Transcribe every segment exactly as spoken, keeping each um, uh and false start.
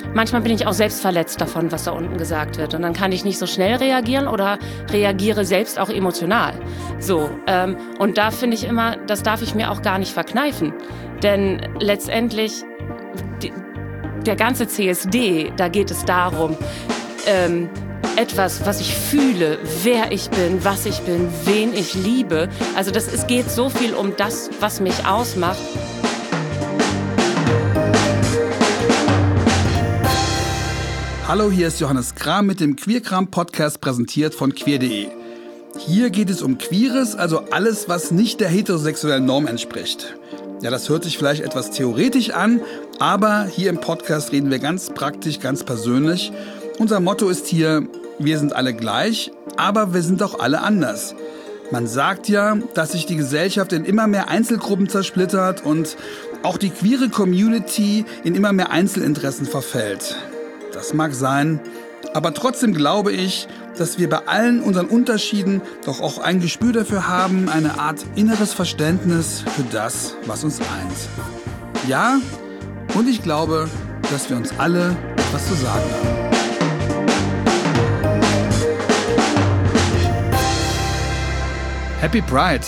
manchmal bin ich auch selbst verletzt davon, was da unten gesagt wird. Und dann kann ich nicht so schnell reagieren oder reagiere selbst auch emotional. So, ähm, und da finde ich immer, das darf ich mir auch gar nicht verkneifen. Denn letztendlich, die, der ganze C S D, da geht es darum, ähm, etwas, was ich fühle, wer ich bin, was ich bin, wen ich liebe. Also das, es geht so viel um das, was mich ausmacht. Hallo, hier ist Johannes Kram mit dem Queerkram-Podcast, präsentiert von queer punkt de. Hier geht es um Queeres, also alles, was nicht der heterosexuellen Norm entspricht. Ja, das hört sich vielleicht etwas theoretisch an, aber hier im Podcast reden wir ganz praktisch, ganz persönlich. Unser Motto ist hier, wir sind alle gleich, aber wir sind auch alle anders. Man sagt ja, dass sich die Gesellschaft in immer mehr Einzelgruppen zersplittert und auch die queere Community in immer mehr Einzelinteressen verfällt. Das mag sein, aber trotzdem glaube ich, dass wir bei allen unseren Unterschieden doch auch ein Gespür dafür haben, eine Art inneres Verständnis für das, was uns eint. Ja, und ich glaube, dass wir uns alle etwas zu sagen haben. Happy Pride!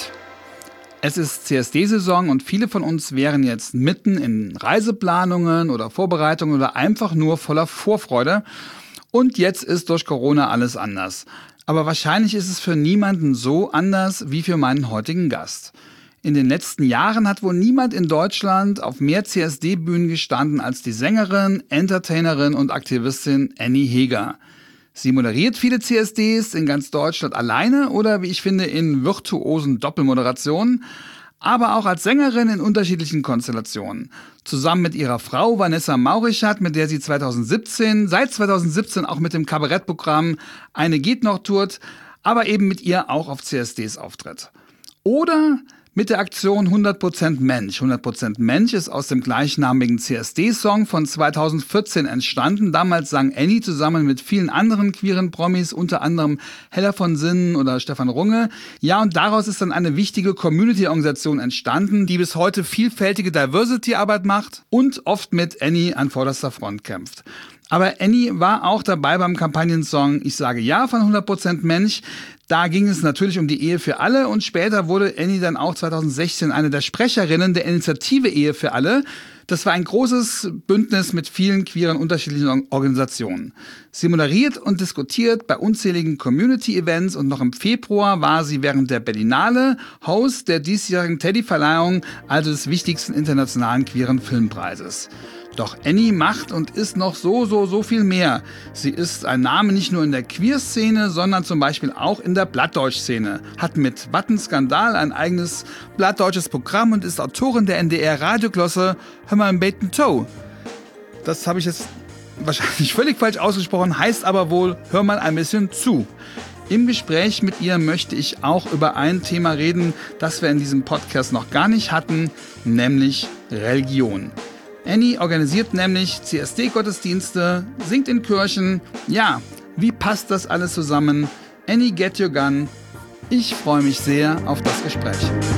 Es ist C S D-Saison und viele von uns wären jetzt mitten in Reiseplanungen oder Vorbereitungen oder einfach nur voller Vorfreude. Und jetzt ist durch Corona alles anders. Aber wahrscheinlich ist es für niemanden so anders wie für meinen heutigen Gast. In den letzten Jahren hat wohl niemand in Deutschland auf mehr C S D-Bühnen gestanden als die Sängerin, Entertainerin und Aktivistin Annie Heger. Sie moderiert viele C S Ds in ganz Deutschland alleine oder, wie ich finde, in virtuosen Doppelmoderationen, aber auch als Sängerin in unterschiedlichen Konstellationen. Zusammen mit ihrer Frau Vanessa Maurischat, mit der sie zweitausendsiebzehn, seit zweitausendsiebzehn auch mit dem Kabarettprogramm Eine geht noch tourt, aber eben mit ihr auch auf C S Ds auftritt. Oder mit der Aktion hundert Prozent Mensch. hundert Prozent Mensch ist aus dem gleichnamigen C S D-Song von zweitausendvierzehn entstanden. Damals sang Annie zusammen mit vielen anderen queeren Promis, unter anderem Hella von Sinnen oder Stefan Runge. Ja, und daraus ist dann eine wichtige Community-Organisation entstanden, die bis heute vielfältige Diversity-Arbeit macht und oft mit Annie an vorderster Front kämpft. Aber Annie war auch dabei beim Kampagnensong Ich sage ja von hundert Prozent Mensch. Da ging es natürlich um die Ehe für alle und später wurde Annie dann auch zweitausendsechzehn eine der Sprecherinnen der Initiative Ehe für alle. Das war ein großes Bündnis mit vielen queeren unterschiedlichen Organisationen. Sie moderiert und diskutiert bei unzähligen Community-Events und noch im Februar war sie während der Berlinale Host der diesjährigen Teddy-Verleihung, also des wichtigsten internationalen queeren Filmpreises. Doch Annie macht und ist noch so, so, so viel mehr. Sie ist ein Name nicht nur in der Queer-Szene, sondern zum Beispiel auch in der Plattdeutsch-Szene. Hat mit Wattenskandal ein eigenes plattdeutsches Programm und ist Autorin der N D R-Radioglosse Hör mal im Beten Toe. Das habe ich jetzt wahrscheinlich völlig falsch ausgesprochen, heißt aber wohl Hör mal ein bisschen zu. Im Gespräch mit ihr möchte ich auch über ein Thema reden, das wir in diesem Podcast noch gar nicht hatten, nämlich Religion. Annie organisiert nämlich C S D-Gottesdienste, singt in Kirchen. Ja, wie passt das alles zusammen? Annie, get your gun. Ich freue mich sehr auf das Gespräch.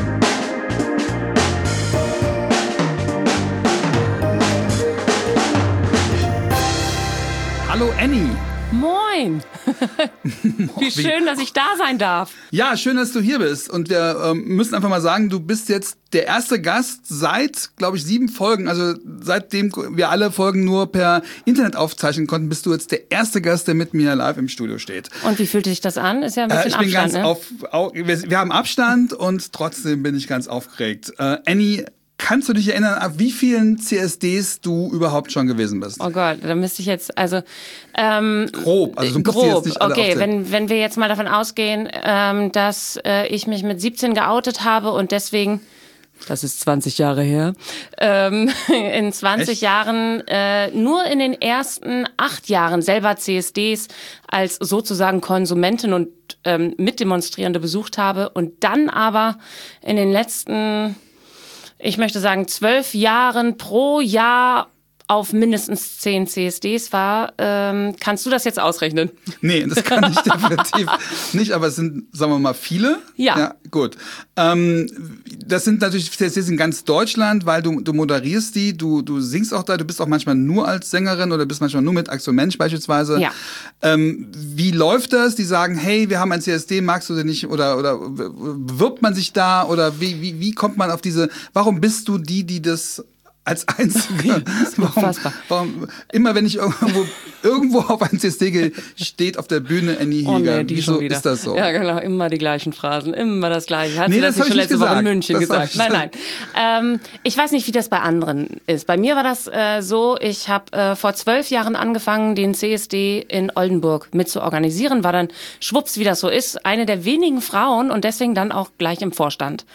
Hallo Annie. Moin! Wie schön, dass ich da sein darf. Ja, schön, dass du hier bist. Und wir ähm, müssen einfach mal sagen, du bist jetzt der erste Gast seit, glaube ich, sieben Folgen. Also seitdem wir alle Folgen nur per Internet aufzeichnen konnten, bist du jetzt der erste Gast, der mit mir live im Studio steht. Und wie fühlt sich das an? Ist ja ein bisschen äh, ich bin Abstand, ganz ne? auf, auf wir, wir haben Abstand und trotzdem bin ich ganz aufgeregt. Äh, Annie, kannst du dich erinnern, ab wie vielen C S Ds du überhaupt schon gewesen bist? Oh Gott, da müsste ich jetzt, also ähm, grob, also du musst grob, jetzt nicht alle okay, aufzählen. wenn, wenn wir jetzt mal davon ausgehen, ähm, dass äh, ich mich mit siebzehn geoutet habe und deswegen, das ist zwanzig Jahre her, ähm, in zwanzig Echt? Jahren, äh, nur in den ersten acht Jahren selber C S Ds als sozusagen Konsumentin und ähm, Mitdemonstrierende besucht habe und dann aber in den letzten, ich möchte sagen, zwölf Jahren pro Jahr auf mindestens zehn C S Ds war. Ähm, kannst du das jetzt ausrechnen? Nee, das kann ich definitiv nicht, aber es sind, sagen wir mal, viele. Ja. Ja, gut. Ähm, das sind natürlich C S Ds in ganz Deutschland, weil du, du moderierst die, du, du singst auch da, du bist auch manchmal nur als Sängerin oder bist manchmal nur mit Axel Mensch beispielsweise. Ja. Ähm, wie läuft das? Die sagen, hey, wir haben ein C S D, magst du den nicht? Oder, oder bewirbt man sich da? Oder wie, wie, wie kommt man auf diese, warum bist du die, die das als Einzige? Warum, warum, immer wenn ich irgendwo, irgendwo auf ein C S D gehe, steht auf der Bühne Annie Heger. Oh nee, die Wieso schon wieder. ist das so? Ja, genau, immer die gleichen Phrasen, immer das Gleiche. Hat Nee, sie das, das nicht schon hab ich letzte nicht Woche in gesagt. München Das gesagt? hab Nein, nein. Ähm, ich weiß nicht, wie das bei anderen ist. Bei mir war das äh, so, ich habe äh, vor zwölf Jahren angefangen, den C S D in Oldenburg mit zu organisieren, war dann schwupps, wie das so ist, eine der wenigen Frauen und deswegen dann auch gleich im Vorstand.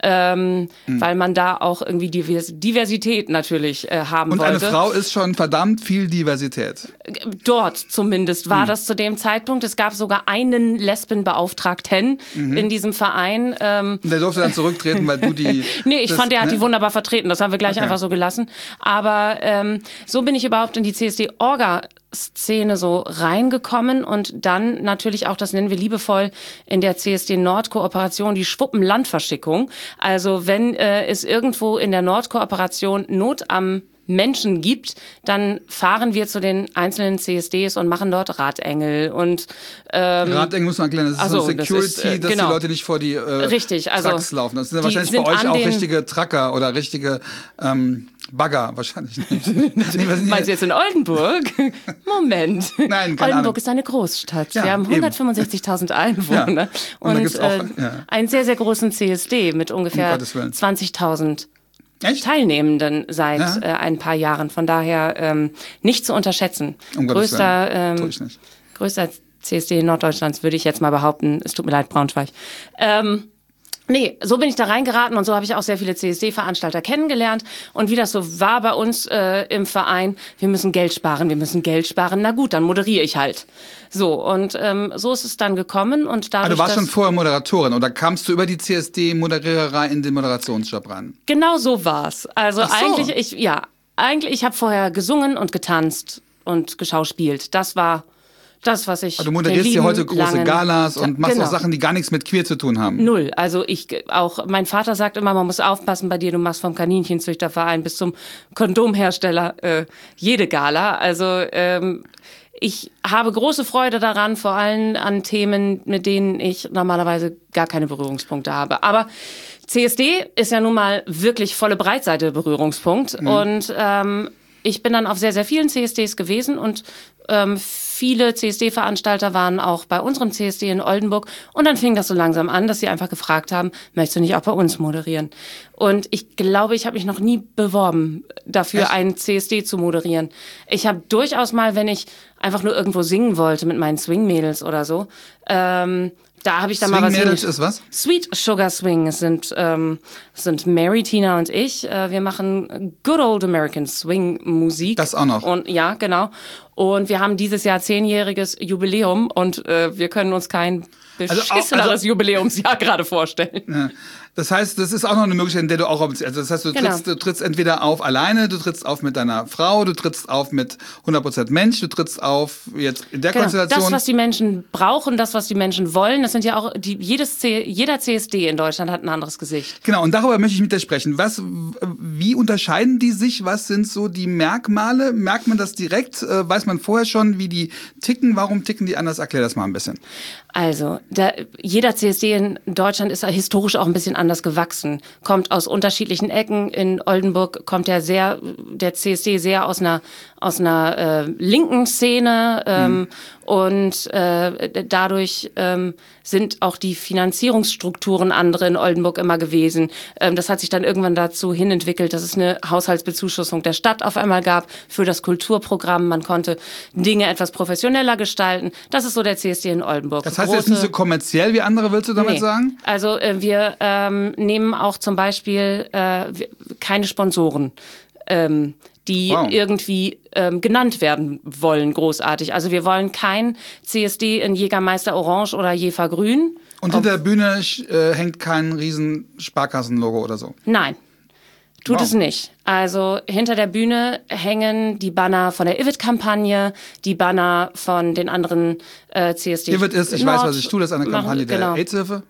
Ähm, mhm. Weil man da auch irgendwie Divers- Diversität natürlich äh, haben Und wollte. eine Frau ist schon verdammt viel Diversität. Dort zumindest war mhm. das zu dem Zeitpunkt. Es gab sogar einen Lesbenbeauftragten mhm. in diesem Verein. Ähm, der durfte dann zurücktreten, weil du die... nee, ich das, fand, der hat ne? die wunderbar vertreten. Das haben wir gleich okay. einfach so gelassen. Aber ähm, so bin ich überhaupt in die C S D-Orga Szene so reingekommen und dann natürlich auch, das nennen wir liebevoll in der C S D-Nord-Kooperation, die Schwuppenlandverschickung. Also wenn äh, es irgendwo in der Nord-Kooperation Not am Menschen gibt, dann fahren wir zu den einzelnen C S Ds und machen dort Radengel und ähm, Radengel muss man erklären, das ist also, so Security, das ist, äh, dass genau. die Leute nicht vor die äh, Richtig, also Trucks laufen. Das sind ja wahrscheinlich sind bei euch auch richtige Trucker oder richtige ähm, Bagger, wahrscheinlich nicht. nee, Meinst du jetzt in Oldenburg? Moment. Nein, keine Oldenburg Ahnung. ist eine Großstadt. Ja, wir haben hundertfünfundsechzigtausend Einwohner ja. und, und, und äh, auch, ja. einen sehr, sehr großen C S D mit ungefähr um zwanzigtausend Echt? Teilnehmenden seit ja? äh, ein paar Jahren. Von daher ähm, nicht zu unterschätzen. Um größter, ähm, ich nicht. größter C S D Norddeutschlands, würde ich jetzt mal behaupten. Es tut mir leid, Braunschweig. Ähm, Nee, so bin ich da reingeraten und so habe ich auch sehr viele C S D-Veranstalter kennengelernt. Und wie das so war bei uns äh, im Verein, wir müssen Geld sparen, wir müssen Geld sparen. Na gut, dann moderiere ich halt. So, und ähm, so ist es dann gekommen. Und dadurch, also du warst dass schon vorher Moderatorin oder kamst du über die C S D-Moderiererei in den Moderationsjob ran? Genau so war's. Also Ach so. eigentlich, ich ja, eigentlich, ich habe vorher gesungen und getanzt und geschauspielt. Das war das, was ich. Also du moderierst hier heute große Galas und machst genau. auch Sachen, die gar nichts mit queer zu tun haben. Null. Also ich auch, mein Vater sagt immer, man muss aufpassen bei dir, du machst vom Kaninchenzüchterverein bis zum Kondomhersteller äh, jede Gala. Also ähm, ich habe große Freude daran, vor allem an Themen, mit denen ich normalerweise gar keine Berührungspunkte habe. Aber C S D ist ja nun mal wirklich volle Breitseite Berührungspunkt. Mhm. Und ähm, ich bin dann auf sehr, sehr vielen C S Ds gewesen und ähm, viele C S D-Veranstalter waren auch bei unserem C S D in Oldenburg. Und dann fing das so langsam an, dass sie einfach gefragt haben, möchtest du nicht auch bei uns moderieren? Und ich glaube, ich habe mich noch nie beworben, dafür Echt? einen C S D zu moderieren. Ich habe durchaus mal, wenn ich einfach nur irgendwo singen wollte mit meinen Swing-Mädels oder so, ähm, da habe ich dann Swing mal was. Mädels ist was? Sweet Sugar Swing. Es sind, ähm, es sind Mary, Tina und ich. Äh, wir machen Good Old American Swing Musik. Das auch noch. Und ja, genau. Und wir haben dieses Jahr zehnjähriges Jubiläum und äh, wir können uns kein beschisseneres also auch, also, Jubiläumsjahr gerade vorstellen. Ja. Das heißt, das ist auch noch eine Möglichkeit, in der du auch, also das heißt, du genau. trittst, du trittst entweder auf alleine, du trittst auf mit deiner Frau, du trittst auf mit hundert Prozent Mensch, du trittst auf jetzt in der genau. Konstellation. Das, was die Menschen brauchen, das, was die Menschen wollen, das sind ja auch, die, jedes C, jeder C S D in Deutschland hat ein anderes Gesicht. Genau, und darüber möchte ich mit dir sprechen. Was, wie unterscheiden die sich? Was sind so die Merkmale? Merkt man das direkt? Weiß man vorher schon, wie die ticken? Warum ticken die anders? Erklär das mal ein bisschen. Also, da, jeder C S D in Deutschland ist historisch auch ein bisschen anders gewachsen. Kommt aus unterschiedlichen Ecken. In Oldenburg kommt der sehr, der C S D sehr aus einer, aus einer äh, linken Szene. Ähm, mhm. Und äh, dadurch ähm, sind auch die Finanzierungsstrukturen andere in Oldenburg immer gewesen. Ähm, das hat sich dann irgendwann dazu hin entwickelt, dass es eine Haushaltsbezuschussung der Stadt auf einmal gab für das Kulturprogramm. Man konnte Dinge etwas professioneller gestalten. Das ist so der C S D in Oldenburg. Das heißt jetzt nicht so kommerziell wie andere, willst du damit nee. sagen? Also äh, wir ähm, nehmen auch zum Beispiel äh, keine Sponsoren. Ähm, die wow. irgendwie ähm, genannt werden wollen, großartig. Also wir wollen kein C S D in Jägermeister Orange oder Jefer Grün. Und hinter der Bühne äh, hängt kein riesen Sparkassenlogo oder so? Nein, tut wow. es nicht. Also hinter der Bühne hängen die Banner von der I V I D-Kampagne, die Banner von den anderen äh, C S D. I V I D ist, ich Nord weiß, was ich tue, das ist eine Kampagne machen, genau. der AIDS-Hilfe. Ja.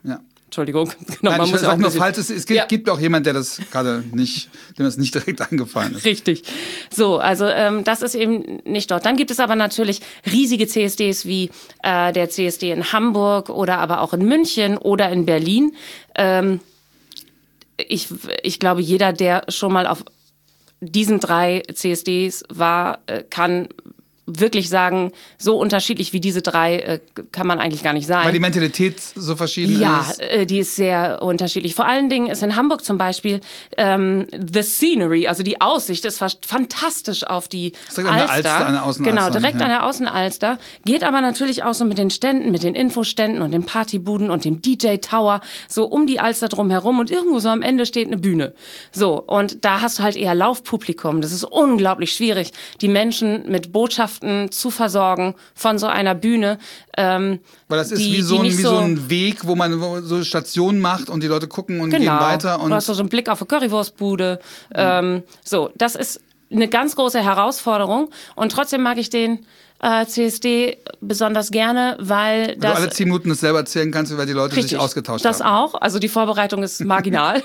Entschuldigung. Genau, Nein, man ich muss auch nur falsch. Es, es gibt, ja. gibt auch jemand, der das gerade nicht, dem das nicht direkt eingefallen ist. Richtig. So, also ähm, das ist eben nicht dort. Dann gibt es aber natürlich riesige C S Ds wie äh, der C S D in Hamburg oder aber auch in München oder in Berlin. Ähm, ich, ich glaube, jeder, der schon mal auf diesen drei C S Ds war, äh, kann wirklich sagen, so unterschiedlich wie diese drei äh, kann man eigentlich gar nicht sein. Weil die Mentalität so verschieden ja, ist. Ja, äh, die ist sehr unterschiedlich. Vor allen Dingen ist in Hamburg zum Beispiel ähm, the scenery, also die Aussicht ist fast fantastisch auf die direkt Alster. An der Alster, an der Außenalster. Genau, direkt ja. an der Außenalster. Geht aber natürlich auch so mit den Ständen, mit den Infoständen und den Partybuden und dem D J Tower, so um die Alster drum herum und irgendwo so am Ende steht eine Bühne. So, und da hast du halt eher Laufpublikum. Das ist unglaublich schwierig, die Menschen mit Botschaften zu versorgen von so einer Bühne. Ähm, Weil das ist die, wie, so ein, wie so so ein Weg, wo man so Stationen macht und die Leute gucken und genau. gehen weiter. Und du hast so einen Blick auf eine Currywurstbude. Mhm. Ähm, so, das ist eine ganz große Herausforderung und trotzdem mag ich den äh, C S D besonders gerne, weil das... Weil du alle zehn Minuten das selber erzählen kannst, weil die Leute richtig, sich ausgetauscht das haben. Das auch, also die Vorbereitung ist marginal.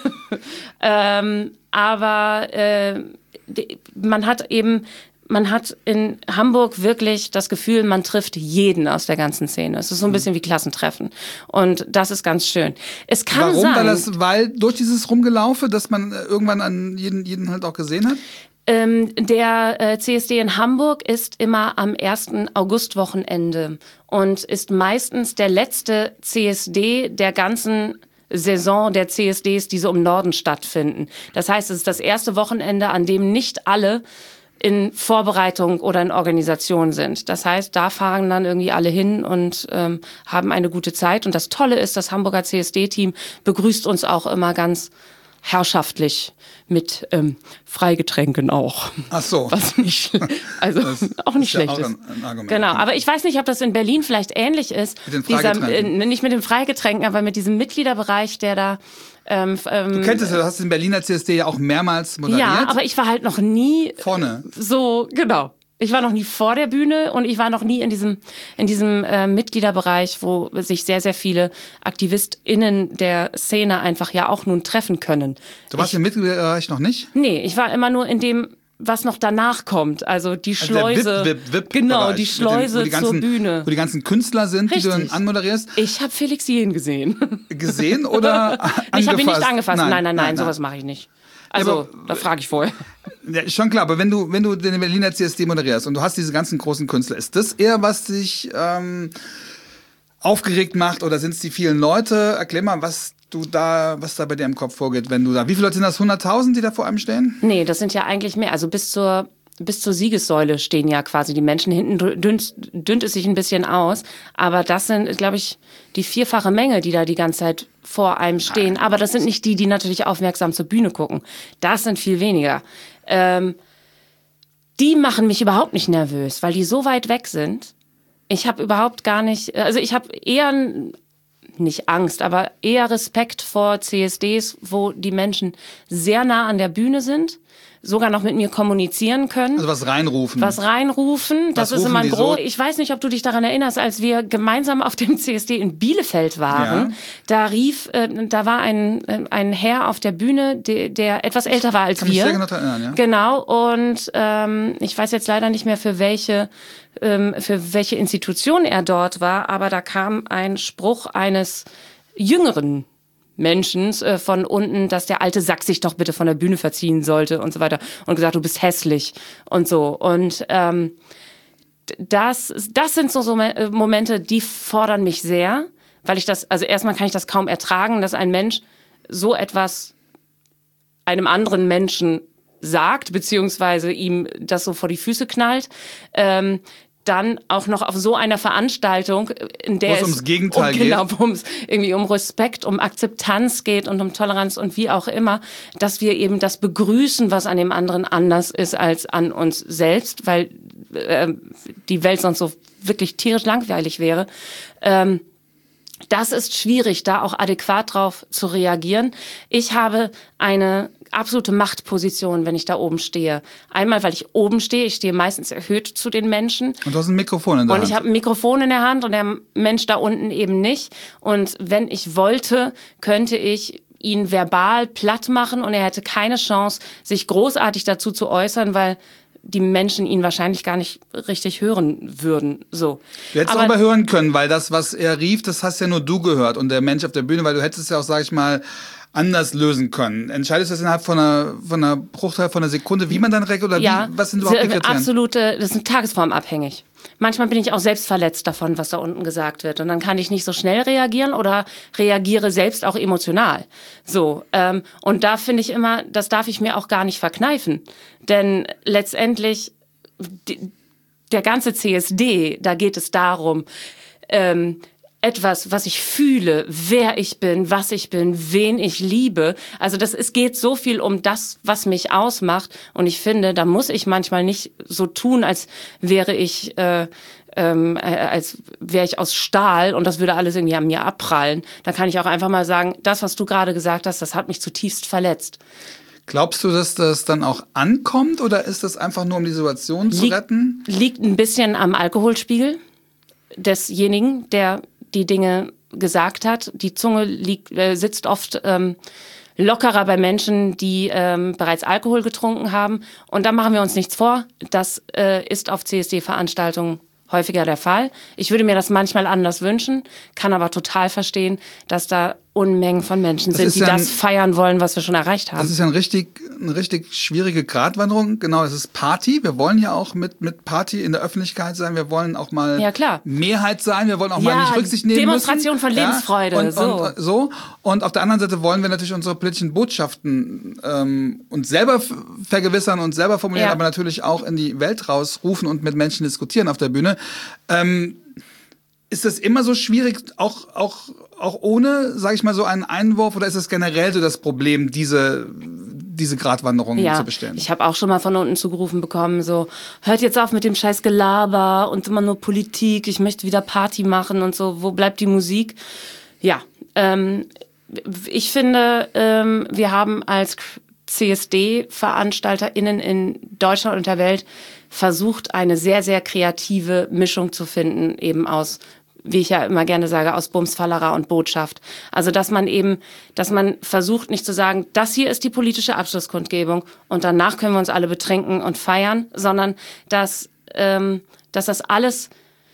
ähm, aber äh, die, man hat eben... Man hat in Hamburg wirklich das Gefühl, man trifft jeden aus der ganzen Szene. Es ist so ein bisschen wie Klassentreffen. Und das ist ganz schön. Es kann Warum? sein... Weil, das, weil durch dieses Rumgelaufe, dass man irgendwann an jeden, jeden halt auch gesehen hat? Ähm, der äh, C S D in Hamburg ist immer am ersten Augustwochenende und ist meistens der letzte C S D der ganzen Saison der C S Ds, die so im Norden stattfinden. Das heißt, es ist das erste Wochenende, an dem nicht alle in Vorbereitung oder in Organisation sind. Das heißt, da fahren dann irgendwie alle hin und ähm, haben eine gute Zeit. Und das Tolle ist, das Hamburger C S D-Team begrüßt uns auch immer ganz herrschaftlich mit ähm, Freigetränken auch. Ach so. Was nicht, also das auch nicht ist schlecht ja auch ist. ein, ein Argument. Genau, aber ich weiß nicht, ob das in Berlin vielleicht ähnlich ist. Mit den Freigetränken. Dieser, äh, nicht mit den Freigetränken, aber mit diesem Mitgliederbereich, der da Ähm, ähm, du kennst es, du hast den Berliner C S D ja auch mehrmals moderiert. Ja, aber ich war halt noch nie vorne. So, genau. Ich war noch nie vor der Bühne und ich war noch nie in diesem in diesem äh, Mitgliederbereich, wo sich sehr, sehr viele AktivistInnen der Szene einfach ja auch nun treffen können. Du warst ich, im Mitgliederbereich noch nicht? Nee, ich war immer nur in dem, was noch danach kommt, also die Schleuse, also der Vip, Vip, Vip genau, die Schleuse den, die ganzen, zur Bühne. Wo die ganzen Künstler sind, Richtig. Die du dann anmoderierst. Ich habe Felix Jähn gesehen. Gesehen oder angefasst? Ich habe ihn nicht angefasst, nein, nein, nein, nein, nein sowas mache ich nicht. Also, ja, aber, da frage ich vorher. Ja, schon klar, aber wenn du, wenn du den Berliner C S D moderierst und du hast diese ganzen großen Künstler, ist das eher, was dich ähm, aufgeregt macht oder sind es die vielen Leute? Erklär mal, was du da, was da bei dir im Kopf vorgeht, wenn du da, wie viele Leute sind das, hunderttausend, die da vor einem stehen? Nee, das sind ja eigentlich mehr, also bis zur Bis zur Siegessäule stehen ja quasi die Menschen. Hinten dünnt, dünnt es sich ein bisschen aus. Aber das sind, glaube ich, die vierfache Menge, die da die ganze Zeit vor einem stehen. Aber das sind nicht die, die natürlich aufmerksam zur Bühne gucken. Das sind viel weniger. Ähm, die machen mich überhaupt nicht nervös, weil die so weit weg sind. Ich habe überhaupt gar nicht, also ich habe eher nicht Angst, aber eher Respekt vor C S Ds, wo die Menschen sehr nah an der Bühne sind, sogar noch mit mir kommunizieren können. Also was reinrufen. Was reinrufen, das was ist immer ein so? Ich weiß nicht, ob du dich daran erinnerst, als wir gemeinsam auf dem C S D in Bielefeld waren. Ja. Da rief, äh, da war ein, äh, ein Herr auf der Bühne, der, der etwas älter war als Kann wir. Mich sehr genau erinnern, ja. Genau, und ähm, ich weiß jetzt leider nicht mehr, für welche ähm, für welche Institution er dort war, aber da kam ein Spruch eines jüngeren Menschen äh, von unten, dass der alte Sack sich doch bitte von der Bühne verziehen sollte und so weiter und gesagt, du bist hässlich und so. Und ähm, das, das sind so, so Momente, die fordern mich sehr, weil ich das, also erstmal kann ich das kaum ertragen, dass ein Mensch so etwas einem anderen Menschen sagt, beziehungsweise ihm das so vor die Füße knallt. Ähm, dann auch noch auf so einer Veranstaltung, in der es ums Gegenteil um, genau, wo es irgendwie um Respekt, um Akzeptanz geht und um Toleranz und wie auch immer, dass wir eben das begrüßen, was an dem anderen anders ist als an uns selbst, weil äh, die Welt sonst so wirklich tierisch langweilig wäre. Ähm, das ist schwierig, da auch adäquat drauf zu reagieren. Ich habe eine absolute Machtposition, wenn ich da oben stehe. Einmal, weil ich oben stehe, ich stehe meistens erhöht zu den Menschen. Und du hast ein Mikrofon in der Hand. Und ich habe ein Mikrofon in der Hand und der Mensch da unten eben nicht. Und wenn ich wollte, könnte ich ihn verbal platt machen und er hätte keine Chance, sich großartig dazu zu äußern, weil die Menschen ihn wahrscheinlich gar nicht richtig hören würden. So. Du hättest aber, auch mal hören können, weil das, was er rief, das hast ja nur du gehört und der Mensch auf der Bühne, weil du hättest es ja auch, sag ich mal, anders lösen können. Entscheidest du das innerhalb von einer, von einer Bruchteil von einer Sekunde, wie man dann reagiert oder ja, wie, was sind überhaupt die Kriterien? Absolute, das ist tagesformabhängig. Manchmal bin ich auch selbst verletzt davon, was da unten gesagt wird. Und dann kann ich nicht so schnell reagieren oder reagiere selbst auch emotional. So, ähm, und da finde ich immer, das darf ich mir auch gar nicht verkneifen. Denn letztendlich, die, der ganze C S D, da geht es darum, ähm, etwas, was ich fühle, wer ich bin, was ich bin, wen ich liebe. Also das, es geht so viel um das, was mich ausmacht. Und ich finde, da muss ich manchmal nicht so tun, als wäre ich, äh, ähm, als wäre ich aus Stahl und das würde alles irgendwie an mir abprallen. Da kann ich auch einfach mal sagen, das, was du gerade gesagt hast, das hat mich zutiefst verletzt. Glaubst du, dass das dann auch ankommt oder ist das einfach nur, um die Situation zu Lieg, retten? Liegt ein bisschen am Alkoholspiegel desjenigen, der die Dinge gesagt hat. Die Zunge liegt, äh, sitzt oft ähm, lockerer bei Menschen, die ähm, bereits Alkohol getrunken haben. Und da machen wir uns nichts vor. Das äh, ist auf C S D-Veranstaltungen häufiger der Fall. Ich würde mir das manchmal anders wünschen, kann aber total verstehen, dass da Unmengen von Menschen sind, die ja das ein, feiern wollen, was wir schon erreicht haben. Das ist ja ein richtig, eine richtig schwierige Gratwanderung. Genau, es ist Party. Wir wollen ja auch mit, mit Party in der Öffentlichkeit sein. Wir wollen auch mal ja, klar. Mehrheit sein. Wir wollen auch ja, mal nicht Rücksicht nehmen Demonstration müssen. von Lebensfreude. Ja, und, so. Und, so. Und auf der anderen Seite wollen wir natürlich unsere politischen Botschaften ähm, uns selber f- vergewissern und selber formulieren, ja. aber natürlich auch in die Welt rausrufen und mit Menschen diskutieren auf der Bühne. Ähm, Ist das immer so schwierig, auch, auch, auch ohne, sage ich mal, so einen Einwurf? Oder ist es generell so das Problem, diese, diese Gratwanderung ja, zu bestellen? Ich habe auch schon mal von unten zugerufen bekommen, so, hört jetzt auf mit dem scheiß Gelaber und immer nur Politik, ich möchte wieder Party machen und so, wo bleibt die Musik? Ja, ähm, ich finde, ähm, wir haben als C S D-VeranstalterInnen in Deutschland und der Welt versucht, eine sehr, sehr kreative Mischung zu finden, eben aus, wie ich ja immer gerne sage, aus Bumsfallera und Botschaft. Also, dass man eben, dass man versucht, nicht zu sagen, das hier ist die politische Abschlusskundgebung und danach können wir uns alle betrinken und feiern, sondern dass, ähm, dass das alles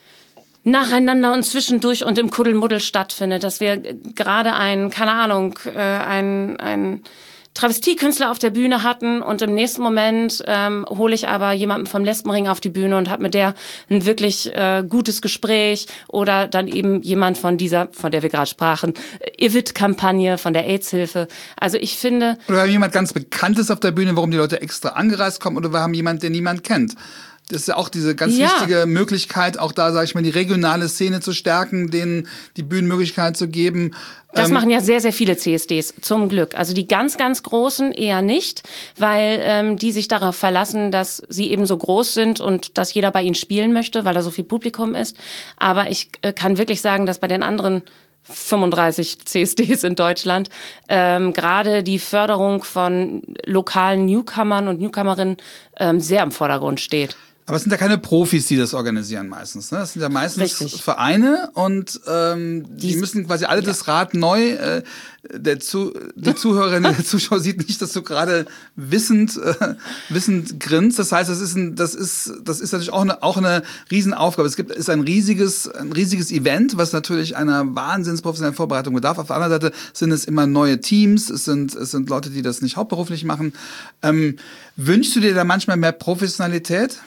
nacheinander und zwischendurch und im Kuddelmuddel stattfindet, dass wir gerade ein, keine Ahnung, äh, ein, ein Travestiekünstler auf der Bühne hatten und im nächsten Moment ähm, hole ich aber jemanden vom Lesbenring auf die Bühne und habe mit der ein wirklich äh, gutes Gespräch oder dann eben jemand von dieser, von der wir gerade sprachen, I V I D-Kampagne, von der AIDS-Hilfe. Also ich finde... Oder wir haben jemand ganz Bekanntes auf der Bühne, warum die Leute extra angereist kommen, oder wir haben jemanden, den niemand kennt. Das ist ja auch diese ganz ja. wichtige Möglichkeit, auch da, sage ich mal, die regionale Szene zu stärken, denen die Bühnenmöglichkeit zu geben. Das ähm, machen ja sehr, sehr viele C S Ds, zum Glück. Also die ganz, ganz Großen eher nicht, weil ähm, die sich darauf verlassen, dass sie eben so groß sind und dass jeder bei ihnen spielen möchte, weil da so viel Publikum ist. Aber ich äh, kann wirklich sagen, dass bei den anderen fünfunddreißig C S Ds in Deutschland ähm, gerade die Förderung von lokalen Newcomern und Newcomerinnen ähm, sehr im Vordergrund steht. Aber es sind ja keine Profis, die das organisieren meistens. Ne? Das sind ja meistens Richtig. Vereine und ähm, die, die müssen quasi alle ja. das Rad neu. Äh, der Zu, die Zuhörerin, der Zuschauer sieht nicht, dass du gerade wissend, äh, wissend grinst. Das heißt, das ist ein, das ist, das ist natürlich auch eine, auch eine Riesenaufgabe. Es gibt, ist ein riesiges, ein riesiges Event, was natürlich einer wahnsinns professionellen Vorbereitung bedarf. Auf der anderen Seite sind es immer neue Teams. Es sind, es sind Leute, die das nicht hauptberuflich machen. Ähm, wünschst du dir da manchmal mehr Professionalität?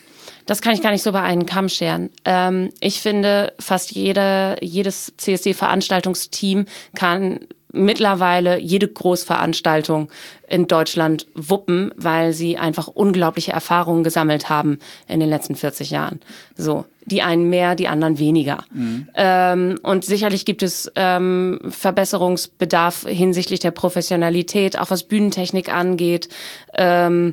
Das kann ich gar nicht so bei einen Kamm scheren. Ähm, ich finde, fast jede, jedes C S D-Veranstaltungsteam kann mittlerweile jede Großveranstaltung in Deutschland wuppen, weil sie einfach unglaubliche Erfahrungen gesammelt haben in den letzten vierzig Jahren. So, die einen mehr, die anderen weniger. Mhm. Ähm, und sicherlich gibt es ähm, Verbesserungsbedarf hinsichtlich der Professionalität, auch was Bühnentechnik angeht. Ähm,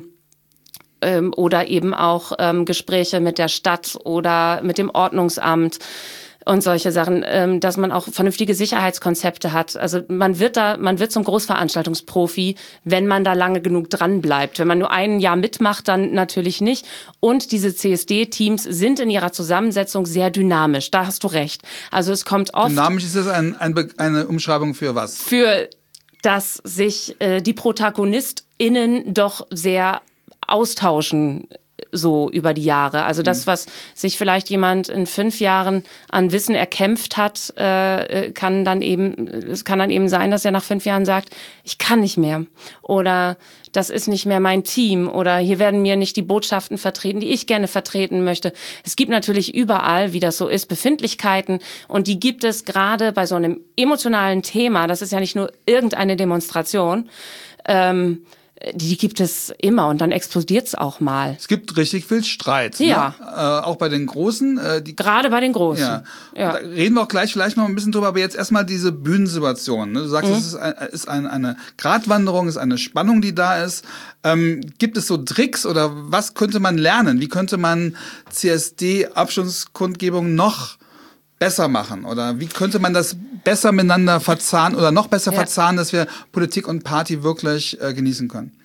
oder eben auch ähm, Gespräche mit der Stadt oder mit dem Ordnungsamt. und solche Sachen, ähm, dass man auch vernünftige Sicherheitskonzepte hat. Also man wird da, man wird zum Großveranstaltungsprofi, wenn man da lange genug dran bleibt. Wenn man nur ein Jahr mitmacht, dann natürlich nicht. Und diese C S D-Teams sind in ihrer Zusammensetzung sehr dynamisch. Da hast du recht. Also es kommt oft... Dynamisch ist das ein, ein, eine Umschreibung für was? Für, dass sich äh, die ProtagonistInnen doch sehr austauschen, so über die Jahre. Also das, was sich vielleicht jemand in fünf Jahren an Wissen erkämpft hat, äh, kann dann eben, es kann dann eben sein, dass er nach fünf Jahren sagt, ich kann nicht mehr. Oder das ist nicht mehr mein Team. Oder hier werden mir nicht die Botschaften vertreten, die ich gerne vertreten möchte. Es gibt natürlich überall, wie das so ist, Befindlichkeiten. Und die gibt es gerade bei so einem emotionalen Thema. Das ist ja nicht nur irgendeine Demonstration. Ähm, Die gibt es immer und dann explodiert es auch mal. Es gibt richtig viel Streit. Ja. Ne? Äh, auch bei den Großen. Äh, die Gerade bei den Großen. Ja. Ja. Da reden wir auch gleich vielleicht noch ein bisschen drüber, aber jetzt erstmal diese Bühnensituation. Ne? Du sagst, mhm. es ist, ein, ist ein, eine Gratwanderung, ist eine Spannung, die da ist. Ähm, gibt es so Tricks oder was könnte man lernen? Wie könnte man C S D-Abschlusskundgebung noch besser machen? Oder wie könnte man das besser miteinander verzahnen oder noch besser ja. verzahnen, dass wir Politik und Party wirklich äh, genießen können?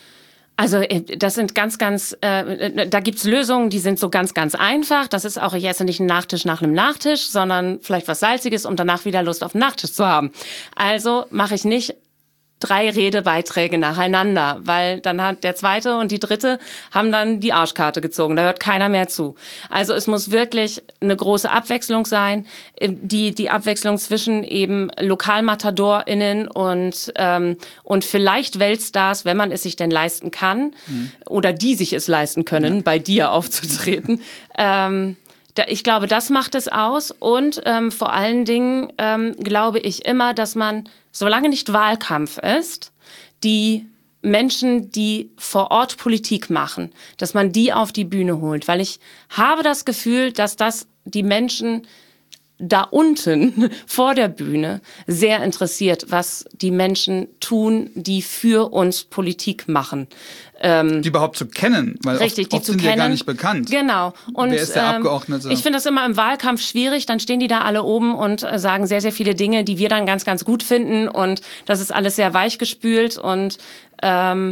Also das sind ganz, ganz, äh, da gibt's Lösungen, die sind so ganz, ganz einfach. Das ist auch, ich esse nicht einen Nachtisch nach einem Nachtisch, sondern vielleicht was Salziges, um danach wieder Lust auf einen Nachtisch zu haben. Also mache ich nicht drei Redebeiträge nacheinander, weil dann hat der zweite und die dritte haben dann die Arschkarte gezogen. Da hört keiner mehr zu. Also es muss wirklich eine große Abwechslung sein. Die die Abwechslung zwischen eben LokalmatadorInnen und ähm, und vielleicht Weltstars, wenn man es sich denn leisten kann, mhm. oder die sich es leisten können, ja. bei dir aufzutreten. ähm, Ich glaube, das macht es aus und ähm, vor allen Dingen ähm, glaube ich immer, dass man, solange nicht Wahlkampf ist, die Menschen, die vor Ort Politik machen, dass man die auf die Bühne holt. Weil ich habe das Gefühl, dass das die Menschen da unten vor der Bühne sehr interessiert, was die Menschen tun, die für uns Politik machen. Ähm, die überhaupt zu kennen, weil richtig, oft, oft die zu sind kennen. die ja gar nicht bekannt. Genau. Und, wer ist der ähm, Abgeordnete? Ich finde das immer im Wahlkampf schwierig, dann stehen die da alle oben und äh, sagen sehr, sehr viele Dinge, die wir dann ganz, ganz gut finden und das ist alles sehr weichgespült und ähm,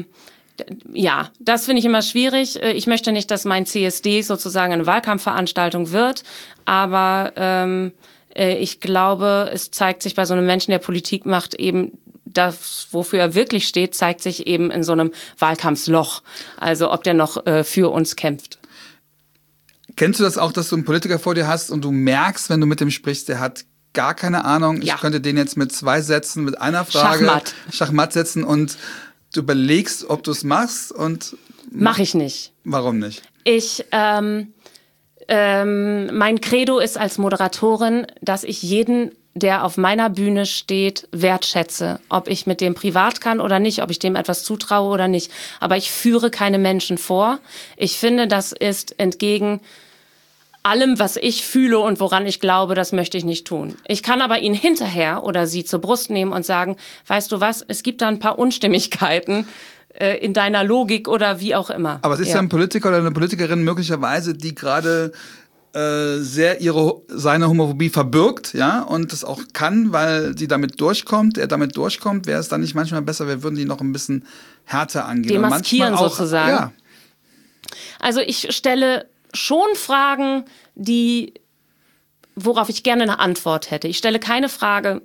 ja, das finde ich immer schwierig. Ich möchte nicht, dass mein C S D sozusagen eine Wahlkampfveranstaltung wird, aber ähm, ich glaube, es zeigt sich bei so einem Menschen, der Politik macht, eben das, wofür er wirklich steht, zeigt sich eben in so einem Wahlkampfsloch. Also ob der noch äh, für uns kämpft. Kennst du das auch, dass du einen Politiker vor dir hast und du merkst, wenn du mit dem sprichst, der hat gar keine Ahnung. Ja. Ich könnte den jetzt mit zwei Sätzen, mit einer Frage Schachmatt, Schachmatt setzen und du überlegst, ob du es machst und... Mach ich nicht. Warum nicht? Ich... Ähm Ähm, mein Credo ist als Moderatorin, dass ich jeden, der auf meiner Bühne steht, wertschätze. Ob ich mit dem privat kann oder nicht, ob ich dem etwas zutraue oder nicht. Aber ich führe keine Menschen vor. Ich finde, das ist entgegen allem, was ich fühle und woran ich glaube, das möchte ich nicht tun. Ich kann aber ihn hinterher oder sie zur Brust nehmen und sagen, weißt du was, es gibt da ein paar Unstimmigkeiten in deiner Logik oder wie auch immer. Aber es ist ja, ja ein Politiker oder eine Politikerin möglicherweise, die gerade äh, sehr ihre seine Homophobie verbirgt, ja, und das auch kann, weil sie damit durchkommt, er damit durchkommt. Wäre es dann nicht manchmal besser, wir würden die noch ein bisschen härter angehen? Demaskieren auch, sozusagen. Ja. Also ich stelle schon Fragen, die, worauf ich gerne eine Antwort hätte. Ich stelle keine Frage,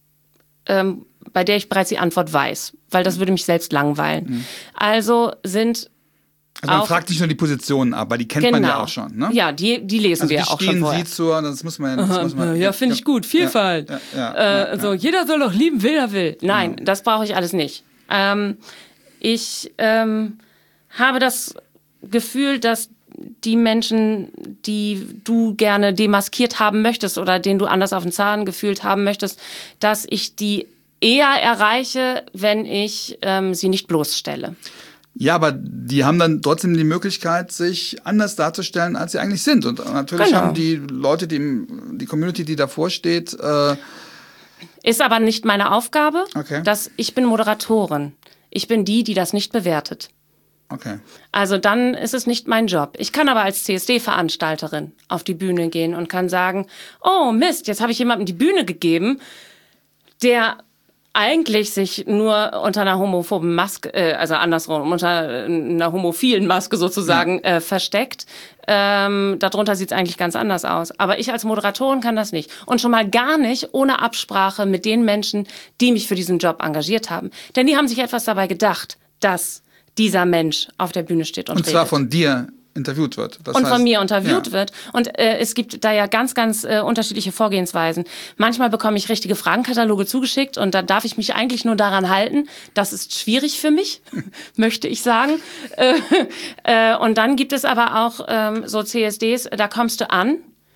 ähm, bei der ich bereits die Antwort weiß, weil das würde mich selbst langweilen. Mhm. Also sind Also man fragt nicht nur die Positionen ab, weil die kennt genau. man ja auch schon, ne? Ja, die, die lesen also wir auch schon vorher. Wie stehen Sie zu, das muss man, das Aha, muss man ja, ja finde ich gut, Vielfalt. Ja, ja, ja, äh, ja, also ja. jeder soll doch lieben, wer er will. Nein, mhm. das brauche ich alles nicht. Ähm, ich ähm, habe das Gefühl, dass die Menschen, die du gerne demaskiert haben möchtest oder denen du anders auf den Zahn gefühlt haben möchtest, dass ich die eher erreiche, wenn ich ähm, sie nicht bloßstelle. Ja, aber die haben dann trotzdem die Möglichkeit, sich anders darzustellen, als sie eigentlich sind. Und natürlich genau. haben die Leute, die, die Community, die davor steht... Äh Ist aber nicht meine Aufgabe. Okay. Dass ich bin Moderatorin. Ich bin die, die das nicht bewertet. Okay. Also dann ist es nicht mein Job. Ich kann aber als C S D-Veranstalterin auf die Bühne gehen und kann sagen, oh Mist, jetzt habe ich jemandem die Bühne gegeben, der eigentlich sich nur unter einer homophoben Maske, äh, also andersrum, unter einer homophilen Maske sozusagen ja. äh, versteckt. Ähm, darunter sieht es eigentlich ganz anders aus. Aber ich als Moderatorin kann das nicht. Und schon mal gar nicht ohne Absprache mit den Menschen, die mich für diesen Job engagiert haben. Denn die haben sich etwas dabei gedacht, dass dieser Mensch auf der Bühne steht und, und zwar redet. von dir interviewt wird. Das und heißt, von mir interviewt ja. wird. Und äh, es gibt da ja ganz, ganz äh, unterschiedliche Vorgehensweisen. Manchmal bekomme ich richtige Fragenkataloge zugeschickt und dann darf ich mich eigentlich nur daran halten. Das ist schwierig für mich, möchte ich sagen. Äh, äh, und dann gibt es aber auch ähm, so C S Ds, da kommst du an,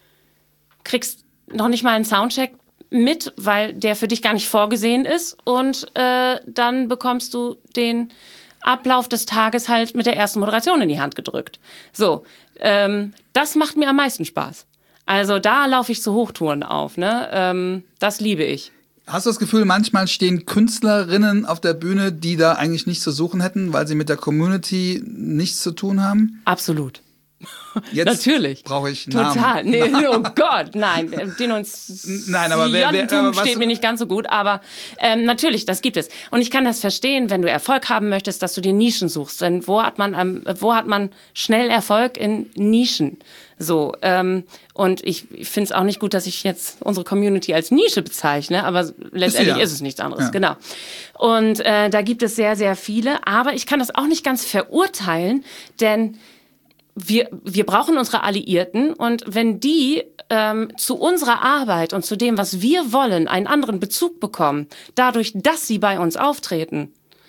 kriegst noch nicht mal einen Soundcheck mit, weil der für dich gar nicht vorgesehen ist. Und äh, dann bekommst du den Ablauf des Tages halt mit der ersten Moderation in die Hand gedrückt. So, ähm, das macht mir am meisten Spaß. Also da laufe ich zu Hochtouren auf, ne? Ähm, das liebe ich. Hast du das Gefühl, manchmal stehen Künstlerinnen auf der Bühne, die da eigentlich nichts zu suchen hätten, weil sie mit der Community nichts zu tun haben? Absolut. Jetzt Natürlich. Brauche ich Namen. Total. Nee, oh Gott, nein. Denunziantum Nein, aber wer, wer, aber was steht mir nicht ganz so gut, aber ähm, natürlich, das gibt es. Und ich kann das verstehen, wenn du Erfolg haben möchtest, dass du dir Nischen suchst. Denn wo hat man, ähm, wo hat man schnell Erfolg? In Nischen. So, ähm, und ich, ich finde es auch nicht gut, dass ich jetzt unsere Community als Nische bezeichne, aber letztendlich ist, ja. ist es nichts anderes, ja. genau. Und äh, da gibt es sehr, sehr viele, aber ich kann das auch nicht ganz verurteilen, denn Wir, wir brauchen unsere Alliierten und wenn die ähm, zu unserer Arbeit und zu dem, was wir wollen, einen anderen Bezug bekommen, dadurch, dass sie bei uns auftreten,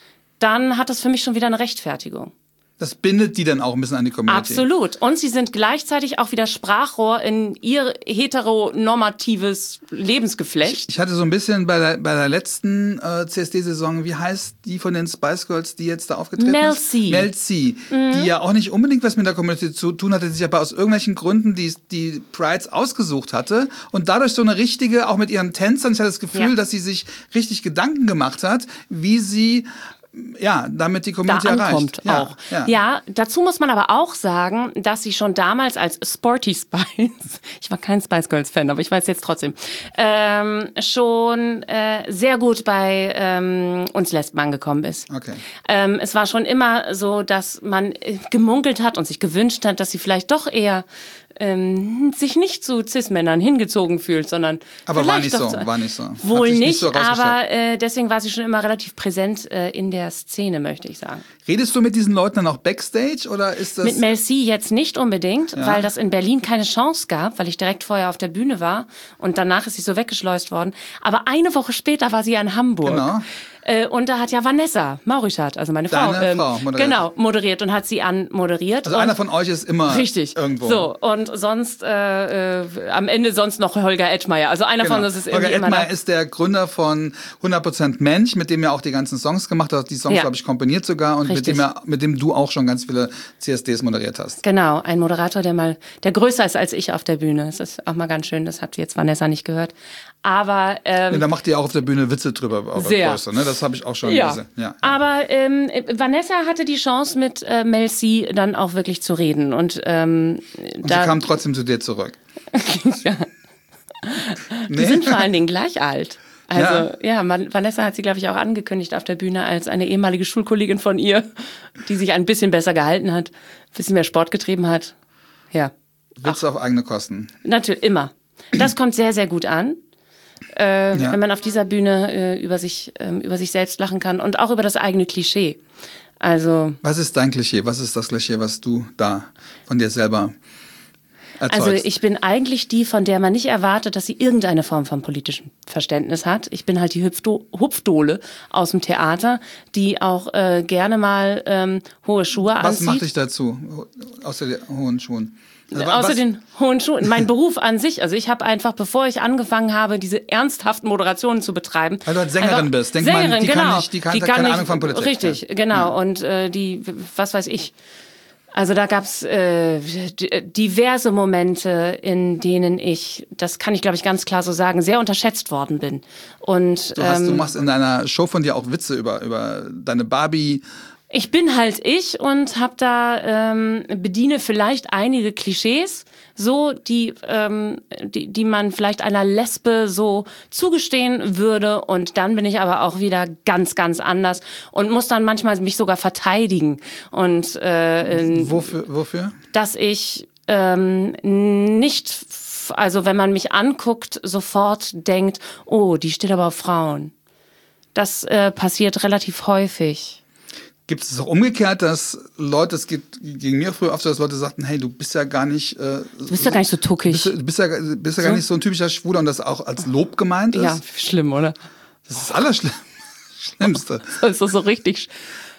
dann hat das für mich schon wieder eine Rechtfertigung. Das bindet die dann auch ein bisschen an die Community. Absolut. Und sie sind gleichzeitig auch wieder Sprachrohr in ihr heteronormatives Lebensgeflecht. Ich hatte so ein bisschen bei der, bei der letzten äh, C S D-Saison, wie heißt die von den Spice Girls, die jetzt da aufgetreten Mel ist? C. Mel C. Mhm. Die ja auch nicht unbedingt was mit der Community zu tun hatte, die sich aber aus irgendwelchen Gründen die, die Prides ausgesucht hatte und dadurch so eine richtige, auch mit ihren Tänzern, ich hatte das Gefühl, Ja. dass sie sich richtig Gedanken gemacht hat, wie sie ja, damit die Community da ankommt erreicht. auch. Ja. ja, dazu muss man aber auch sagen, dass sie schon damals als Sporty Spice, ich war kein Spice Girls Fan, aber ich weiß jetzt trotzdem, ähm, schon äh, sehr gut bei ähm, uns Lesben angekommen ist. Okay. Ähm, es war schon immer so, dass man gemunkelt hat und sich gewünscht hat, dass sie vielleicht doch eher ähm, sich nicht zu Cis-Männern hingezogen fühlt, sondern aber war vielleicht nicht doch so, war nicht so. Wohl nicht, nicht, nicht so aber äh, deswegen war sie schon immer relativ präsent äh, in der Szene, möchte ich sagen. Redest du mit diesen Leuten dann auch Backstage oder ist das... Mit Mel C jetzt nicht unbedingt, Ja. weil das in Berlin keine Chance gab, weil ich direkt vorher auf der Bühne war und danach ist sie so weggeschleust worden. Aber eine Woche später war sie ja in Hamburg. Genau. Äh, und da hat ja Vanessa Maurichat, also meine Frau, Deine ähm, Frau moderiert. genau, moderiert und hat sie anmoderiert. Also und einer von euch ist immer Richtig. irgendwo. So, und sonst äh, äh, am Ende sonst noch Holger Edmeier. Also einer Genau. von uns ist Holger irgendwie immer da. Edmeier ist der Gründer von hundert Prozent Mensch, mit dem er auch die ganzen Songs gemacht hat, die Songs, Ja. glaube ich, komponiert sogar und mit Richtig. dem, er, mit dem du auch schon ganz viele C S Ds moderiert hast. Genau, ein Moderator, der mal, der größer ist als ich auf der Bühne. Das ist auch mal ganz schön, das hat jetzt Vanessa nicht gehört. Aber ähm, Und da macht ihr auch auf der Bühne Witze drüber, auf der Sehr. Größe, ne? Das habe ich auch schon ja. gesehen. Ja. Aber ähm, Vanessa hatte die Chance, mit äh, Mel C dann auch wirklich zu reden. Und, ähm, Und da, sie kam trotzdem zu dir zurück. ja. Nee? Die sind vor allen Dingen gleich alt. Also Ja. ja, Man- Vanessa hat sie, glaube ich, auch angekündigt auf der Bühne als eine ehemalige Schulkollegin von ihr, die sich ein bisschen besser gehalten hat, ein bisschen mehr Sport getrieben hat. Ja, Witze auf eigene Kosten. natürlich, immer. Das kommt sehr, sehr gut an. Äh, Ja. Wenn man auf dieser Bühne äh, über sich ähm, über sich selbst lachen kann und auch über das eigene Klischee. Also Was ist dein Klischee? Was ist das Klischee, was du da von dir selber erzeugst? Also ich bin eigentlich die, von der man nicht erwartet, dass sie irgendeine Form von politischem Verständnis hat. Ich bin halt die Hüpfdo- Hupfdohle aus dem Theater, die auch äh, gerne mal ähm, hohe Schuhe Was anzieht. macht dich dazu, außer den hohen Schuhen? Also, wa- Außer was- den hohen Schuhen. Mein Beruf an sich, also ich habe einfach, bevor ich angefangen habe, diese ernsthaften Moderationen zu betreiben. Weil du halt Sängerin einfach, bist. Denk mal, Sängerin, die kann genau. nicht- die kann- hat keine nicht- Ahnung von Politik. Richtig, Ja. genau. Ja. Und äh, die, was weiß ich. Also da gab's äh, d- diverse Momente, in denen ich, das kann ich glaube ich ganz klar so sagen, sehr unterschätzt worden bin. Und Du, hast, du ähm, machst in deiner Show von dir auch Witze über, über deine Barbie Ich bin halt ich und hab da ähm, bediene vielleicht einige Klischees, so die, ähm, die die man vielleicht einer Lesbe so zugestehen würde, und dann bin ich aber auch wieder ganz ganz anders und muss dann manchmal mich sogar verteidigen und äh, wofür wofür dass ich ähm, nicht, also wenn man mich anguckt, sofort denkt, oh, die steht aber auf Frauen. Das äh, passiert relativ häufig. Gibt es auch umgekehrt, dass Leute, es gibt gegen mir früher oft, dass Leute sagten, hey, du bist ja gar nicht... Äh, du bist ja gar nicht so tuckig. Du bist, bist ja, bist ja so? gar nicht so ein typischer Schwuler, und das auch als Lob gemeint ist. Ja, schlimm, oder? Das ist das Allerschlimmste. Das ist so richtig...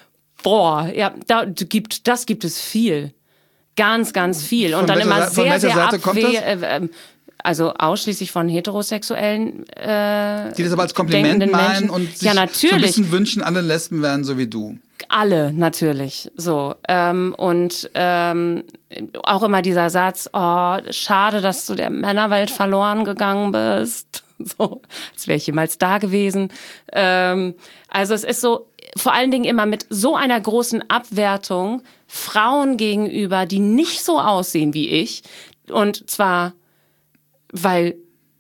Boah, ja, da gibt, das gibt es viel. Ganz, ganz viel. Und von dann welcher, immer sehr, von sehr Seite kommt das? Äh, äh, also ausschließlich von heterosexuellen äh, die das aber als Kompliment meinen und sich ja, natürlich. so ein bisschen wünschen, alle Lesben wären so wie du. Alle, natürlich. So. Ähm, und ähm, auch immer dieser Satz, oh, schade, dass du der Männerwelt verloren gegangen bist. So, als wäre ich jemals da gewesen. Ähm, also es ist so, vor allen Dingen immer mit so einer großen Abwertung Frauen gegenüber, die nicht so aussehen wie ich. Und zwar, weil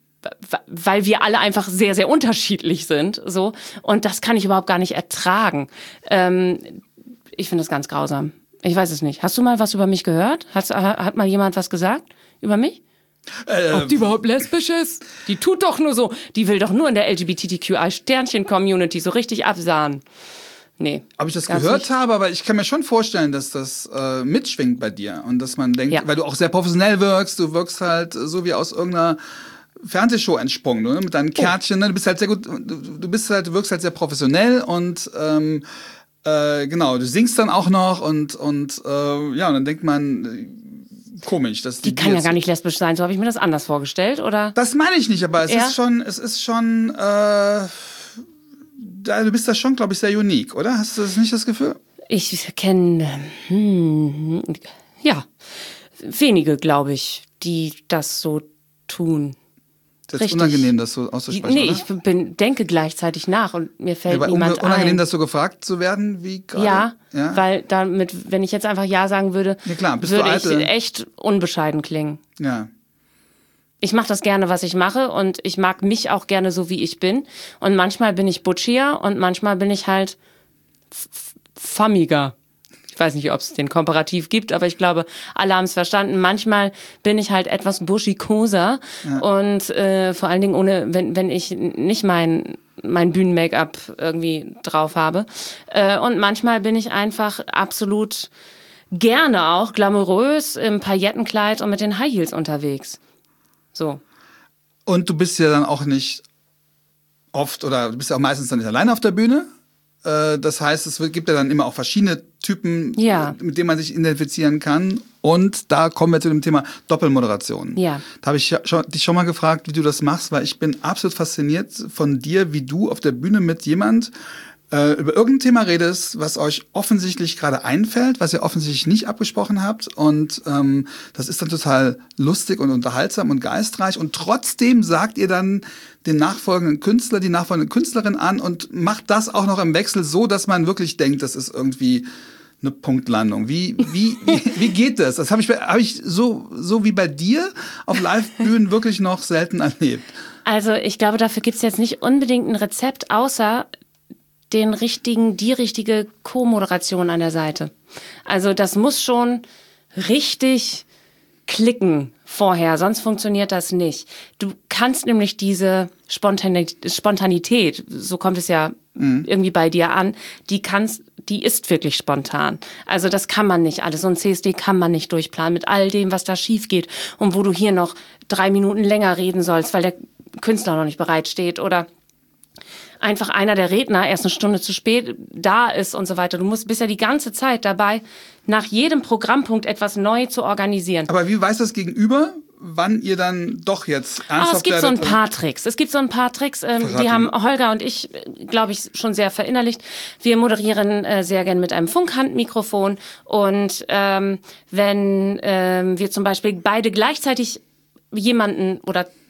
weil wir alle einfach sehr, sehr unterschiedlich sind, so. Und das kann ich überhaupt gar nicht ertragen. Ähm, ich finde das ganz grausam. Ich weiß es nicht. Hast du mal was über mich gehört? Hat, hat mal jemand was gesagt über mich? Äh, Ob die überhaupt lesbisch ist? Die tut doch nur so. Die will doch nur in der L G B T Q I-Sternchen-Community so richtig absahen. Nee. Ob ich das gehört nicht. habe, aber ich kann mir schon vorstellen, dass das äh, mitschwingt bei dir. Und dass man denkt, ja. weil du auch sehr professionell wirkst, du wirkst halt so wie aus irgendeiner Fernsehshow entsprungen, ne? Mit deinen Kärtchen, ne? Du bist halt sehr gut, du, du bist halt, du wirkst halt sehr professionell und ähm, äh, genau, du singst dann auch noch und und äh, ja, und dann denkt man, äh, komisch, dass die, die kann ja gar nicht lesbisch sein, so habe ich mir das anders vorgestellt, oder? Das meine ich nicht, aber es ja? ist schon, es ist schon, äh, da, du bist da schon, glaube ich, sehr unique, oder? Hast du das nicht das Gefühl? Ich kenne, hm, ja, wenige, glaube ich, die das so tun. Das ist unangenehm, das so auszusprechen, Nee, oder? ich bin, denke gleichzeitig nach und mir fällt ja, niemand unangenehm, ein. Unangenehm, das so gefragt zu werden, wie gerade? Ja, ja, weil damit, wenn ich jetzt einfach Ja sagen würde, ja, klar, bist würde du ich echt unbescheiden klingen. Ja. Ich mache das gerne, was ich mache, und ich mag mich auch gerne so, wie ich bin. Und manchmal bin ich butchier und manchmal bin ich halt fammiger. Ich weiß nicht, ob es den Komparativ gibt, aber ich glaube, alle haben es verstanden. Manchmal bin ich halt etwas buschikoser ja. und äh, vor allen Dingen ohne, wenn wenn ich nicht mein mein Bühnen-Make-up irgendwie drauf habe. Äh, und manchmal bin ich einfach absolut gerne auch glamourös im Paillettenkleid und mit den High Heels unterwegs. So. Und du bist ja dann auch nicht oft, oder du bist ja auch meistens dann nicht alleine auf der Bühne. Das heißt, es gibt ja dann immer auch verschiedene Typen, ja. mit denen man sich identifizieren kann. Und da kommen wir zu dem Thema Doppelmoderation. Ja. Da habe ich schon, dich schon mal gefragt, wie du das machst, weil ich bin absolut fasziniert von dir, wie du auf der Bühne mit jemand äh, über irgendein Thema redest, was euch offensichtlich gerade einfällt, was ihr offensichtlich nicht abgesprochen habt. Und ähm, das ist dann total lustig und unterhaltsam und geistreich. Und trotzdem sagt ihr dann den nachfolgenden Künstler, die nachfolgende Künstlerin an und macht das auch noch im Wechsel so, dass man wirklich denkt, das ist irgendwie eine Punktlandung. Wie, wie, wie, wie geht das? Das habe ich, hab ich so, so wie bei dir auf Live-Bühnen wirklich noch selten erlebt. Also ich glaube, dafür gibt es jetzt nicht unbedingt ein Rezept, außer den richtigen, die richtige Co-Moderation an der Seite. Also das muss schon richtig klicken vorher, sonst funktioniert das nicht. Du kannst nämlich diese Spontanität, so kommt es ja mhm. irgendwie bei dir an, die kannst, die ist wirklich spontan. Also das kann man nicht alles. So ein C S D kann man nicht durchplanen mit all dem, was da schief geht und wo du hier noch drei Minuten länger reden sollst, weil der Künstler noch nicht bereit steht oder einfach einer der Redner erst eine Stunde zu spät da ist und so weiter. Du musst, bist ja die ganze Zeit dabei, nach jedem Programmpunkt etwas neu zu organisieren. Aber wie weiß das Gegenüber, wann ihr dann doch jetzt ernsthaft oh, es gibt so ein paar Tricks. Es gibt so ein paar Tricks, ähm, die haben Holger und ich, glaube ich, schon sehr verinnerlicht. Wir moderieren äh, sehr gern mit einem Funkhandmikrofon und ähm, wenn ähm, wir zum Beispiel beide gleichzeitig jemanden oder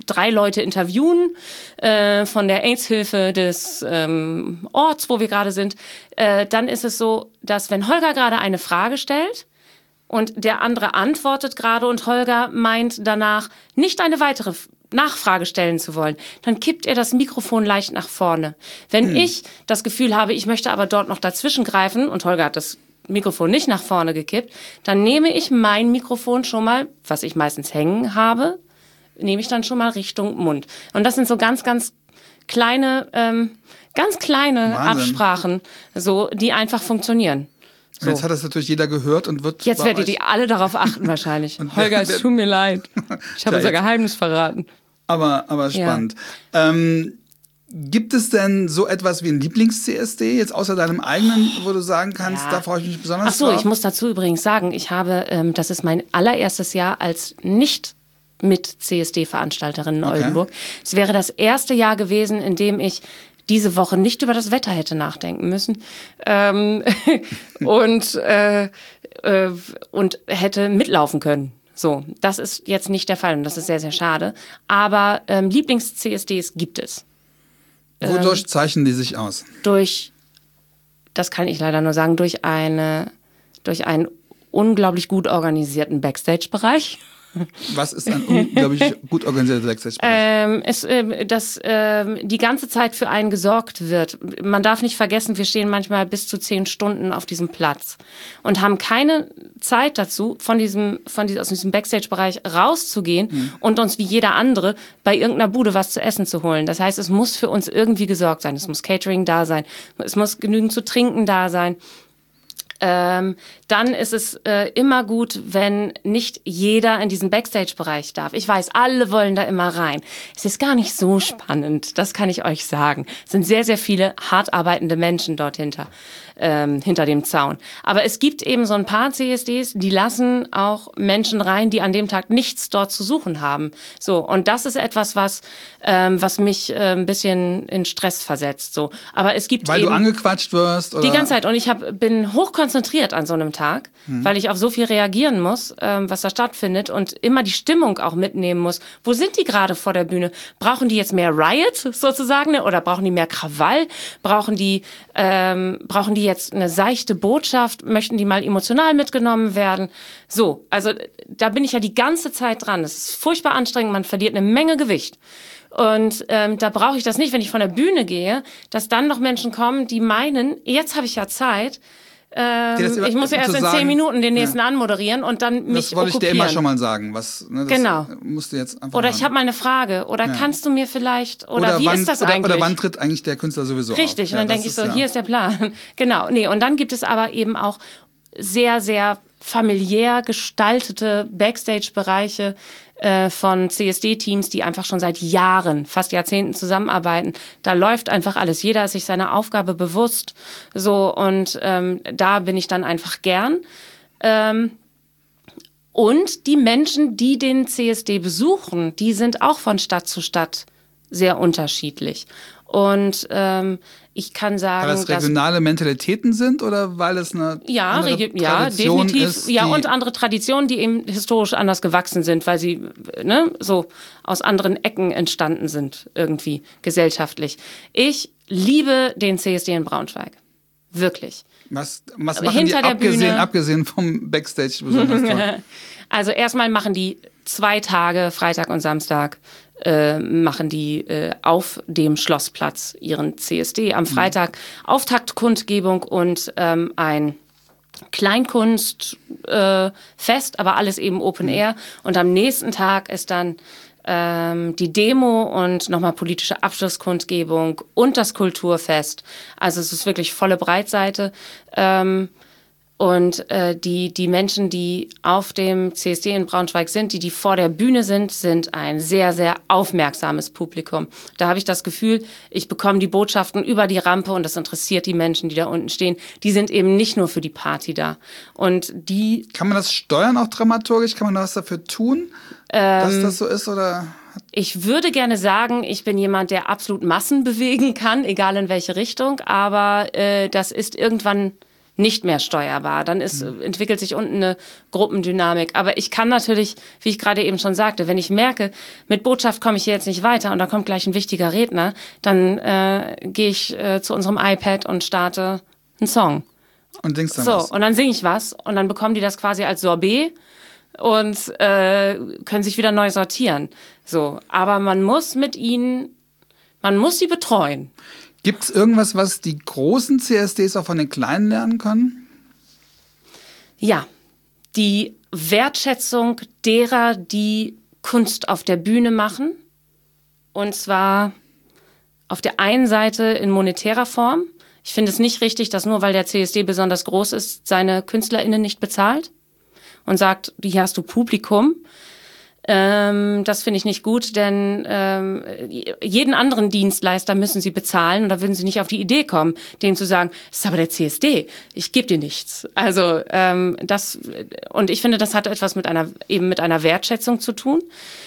drei Leute interviewen äh, von der AIDS-Hilfe des ähm, Orts, wo wir gerade sind, äh, dann ist es so, dass wenn Holger gerade eine Frage stellt und der andere antwortet gerade und Holger meint danach nicht eine weitere Nachfrage stellen zu wollen, dann kippt er das Mikrofon leicht nach vorne. Wenn hm. ich das Gefühl habe, ich möchte aber dort noch dazwischen greifen und Holger hat das Mikrofon nicht nach vorne gekippt, dann nehme ich mein Mikrofon schon mal, was ich meistens hängen habe, nehme ich dann schon mal Richtung Mund. Und das sind so ganz, ganz kleine, ähm, ganz kleine Wahnsinn. Absprachen, so, die einfach funktionieren. So. Und jetzt hat das natürlich jeder gehört und wird... Jetzt werdet ihr alle darauf achten wahrscheinlich. Holger, es tut mir leid. Ich habe unser Geheimnis verraten. Aber, aber spannend. Ja. Ähm, gibt es denn so etwas wie ein Lieblings-C S D, jetzt außer deinem eigenen, wo du sagen kannst, ja. da freue ich mich besonders Ach so, drauf? ich muss dazu übrigens sagen, ich habe, ähm, das ist mein allererstes Jahr als nicht mit C S D-Veranstalterin in okay. Oldenburg. Es wäre das erste Jahr gewesen, in dem ich diese Woche nicht über das Wetter hätte nachdenken müssen ähm, und, äh, äh, und hätte mitlaufen können. So, das ist jetzt nicht der Fall und das ist sehr, sehr schade. Aber ähm, Lieblings-C S Ds gibt es. Wodurch ähm, zeichnen die sich aus? Durch, das kann ich leider nur sagen, durch eine, durch einen unglaublich gut organisierten Backstage-Bereich. Was ist ein unglaublich gut organisierter Backstage-Bereich? Ähm, es, äh, dass äh, die ganze Zeit für einen gesorgt wird. Man darf nicht vergessen, wir stehen manchmal bis zu zehn Stunden auf diesem Platz und haben keine Zeit dazu, von diesem, von diesem, aus diesem Backstage-Bereich rauszugehen mhm. und uns wie jeder andere bei irgendeiner Bude was zu essen zu holen. Das heißt, es muss für uns irgendwie gesorgt sein. Es muss Catering da sein. Es muss genügend zu trinken da sein. Ähm, dann ist es äh, immer gut, wenn nicht jeder in diesen Backstage-Bereich darf. Ich weiß, alle wollen da immer rein. Es ist gar nicht so spannend, das kann ich euch sagen. Es sind sehr, sehr viele hart arbeitende Menschen dort hinter, ähm, hinter dem Zaun. Aber es gibt eben so ein paar C S Ds, die lassen auch Menschen rein, die an dem Tag nichts dort zu suchen haben. So, und das ist etwas, was, ähm, was mich äh, ein bisschen in Stress versetzt. So, aber es gibt Weil eben du angequatscht wirst? Oder? Die ganze Zeit. Und ich hab, bin hochkonzentriert konzentriert an so einem Tag, mhm. weil ich auf so viel reagieren muss, ähm, was da stattfindet und immer die Stimmung auch mitnehmen muss. Wo sind die gerade vor der Bühne? Brauchen die jetzt mehr Riot sozusagen, ne? Oder brauchen die mehr Krawall? Brauchen die, ähm, brauchen die jetzt eine seichte Botschaft? Möchten die mal emotional mitgenommen werden? So, also da bin ich ja die ganze Zeit dran. Das ist furchtbar anstrengend, man verliert eine Menge Gewicht. Und ähm, da brauche ich das nicht, wenn ich von der Bühne gehe, dass dann noch Menschen kommen, die meinen, jetzt habe ich ja Zeit, Ähm, ich muss ja erst in sagen, zehn Minuten den nächsten ja. anmoderieren und dann mich Das wollte okkupieren. ich dir immer schon mal sagen. Was, ne, das genau. Musst du jetzt einfach oder machen. Ich habe mal eine Frage. Oder ja. kannst du mir vielleicht, oder, oder wie wann, ist das oder, eigentlich? Oder wann tritt eigentlich der Künstler sowieso Richtig, auf? Richtig, und dann ja, denke ich so, ist, ja. hier ist der Plan. Genau, nee, und dann gibt es aber eben auch sehr, sehr familiär gestaltete Backstage-Bereiche äh, von C S D-Teams, die einfach schon seit Jahren, fast Jahrzehnten zusammenarbeiten. Da läuft einfach alles. Jeder ist sich seiner Aufgabe bewusst. So, und ähm, da bin ich dann einfach gern. Ähm, und die Menschen, die den C S D besuchen, die sind auch von Stadt zu Stadt sehr unterschiedlich. Und ähm, ich kann sagen, weil es regionale dass, Mentalitäten sind oder weil es eine ja, andere regi- ja, Tradition definitiv, ist, ja, und andere Traditionen, die eben historisch anders gewachsen sind, weil sie ne, so aus anderen Ecken entstanden sind, irgendwie gesellschaftlich. Ich liebe den C S D in Braunschweig. Wirklich. Was, was machen Hinter die der abgesehen, Bühne, abgesehen vom Backstage besonders toll? Also erstmal machen die zwei Tage, Freitag und Samstag, äh, machen die äh, auf dem Schlossplatz ihren C S D. Am Freitag mhm. Auftaktkundgebung und ähm, ein Kleinkunstfest, äh, Fest, aber alles eben Open Air. Und am nächsten Tag ist dann ähm, die Demo und nochmal politische Abschlusskundgebung und das Kulturfest. Also es ist wirklich volle Breitseite. Ähm, Und äh, die die Menschen, die auf dem C S D in Braunschweig sind, die die vor der Bühne sind, sind ein sehr, sehr aufmerksames Publikum. Da habe ich das Gefühl, ich bekomme die Botschaften über die Rampe und das interessiert die Menschen, die da unten stehen. Die sind eben nicht nur für die Party da. Und die Kann man das steuern, auch dramaturgisch? Kann man da was dafür tun, ähm, dass das so ist? Oder? Ich würde gerne sagen, ich bin jemand, der absolut Massen bewegen kann, egal in welche Richtung. Aber äh, das ist irgendwann nicht mehr steuerbar. Dann ist, mhm. entwickelt sich unten eine Gruppendynamik. Aber ich kann natürlich, wie ich gerade eben schon sagte, wenn ich merke, mit Botschaft komme ich hier jetzt nicht weiter und da kommt gleich ein wichtiger Redner, dann äh, gehe ich äh, zu unserem iPad und starte einen Song. Und singst dann so, was. Und dann singe ich was und dann bekommen die das quasi als Sorbet und äh, können sich wieder neu sortieren. So, aber man muss mit ihnen, man muss sie betreuen. Gibt es irgendwas, was die großen C S Ds auch von den Kleinen lernen können? Ja, die Wertschätzung derer, die Kunst auf der Bühne machen. Und zwar auf der einen Seite in monetärer Form. Ich finde es nicht richtig, dass nur weil der C S D besonders groß ist, seine KünstlerInnen nicht bezahlt und sagt, hier hast du Publikum. Ähm, das finde ich nicht gut, denn ähm, jeden anderen Dienstleister müssen sie bezahlen und da würden sie nicht auf die Idee kommen, denen zu sagen, das ist aber der C S D, ich gebe dir nichts. Also ähm, das, und ich finde, das hat etwas mit einer, eben mit einer Wertschätzung zu tun,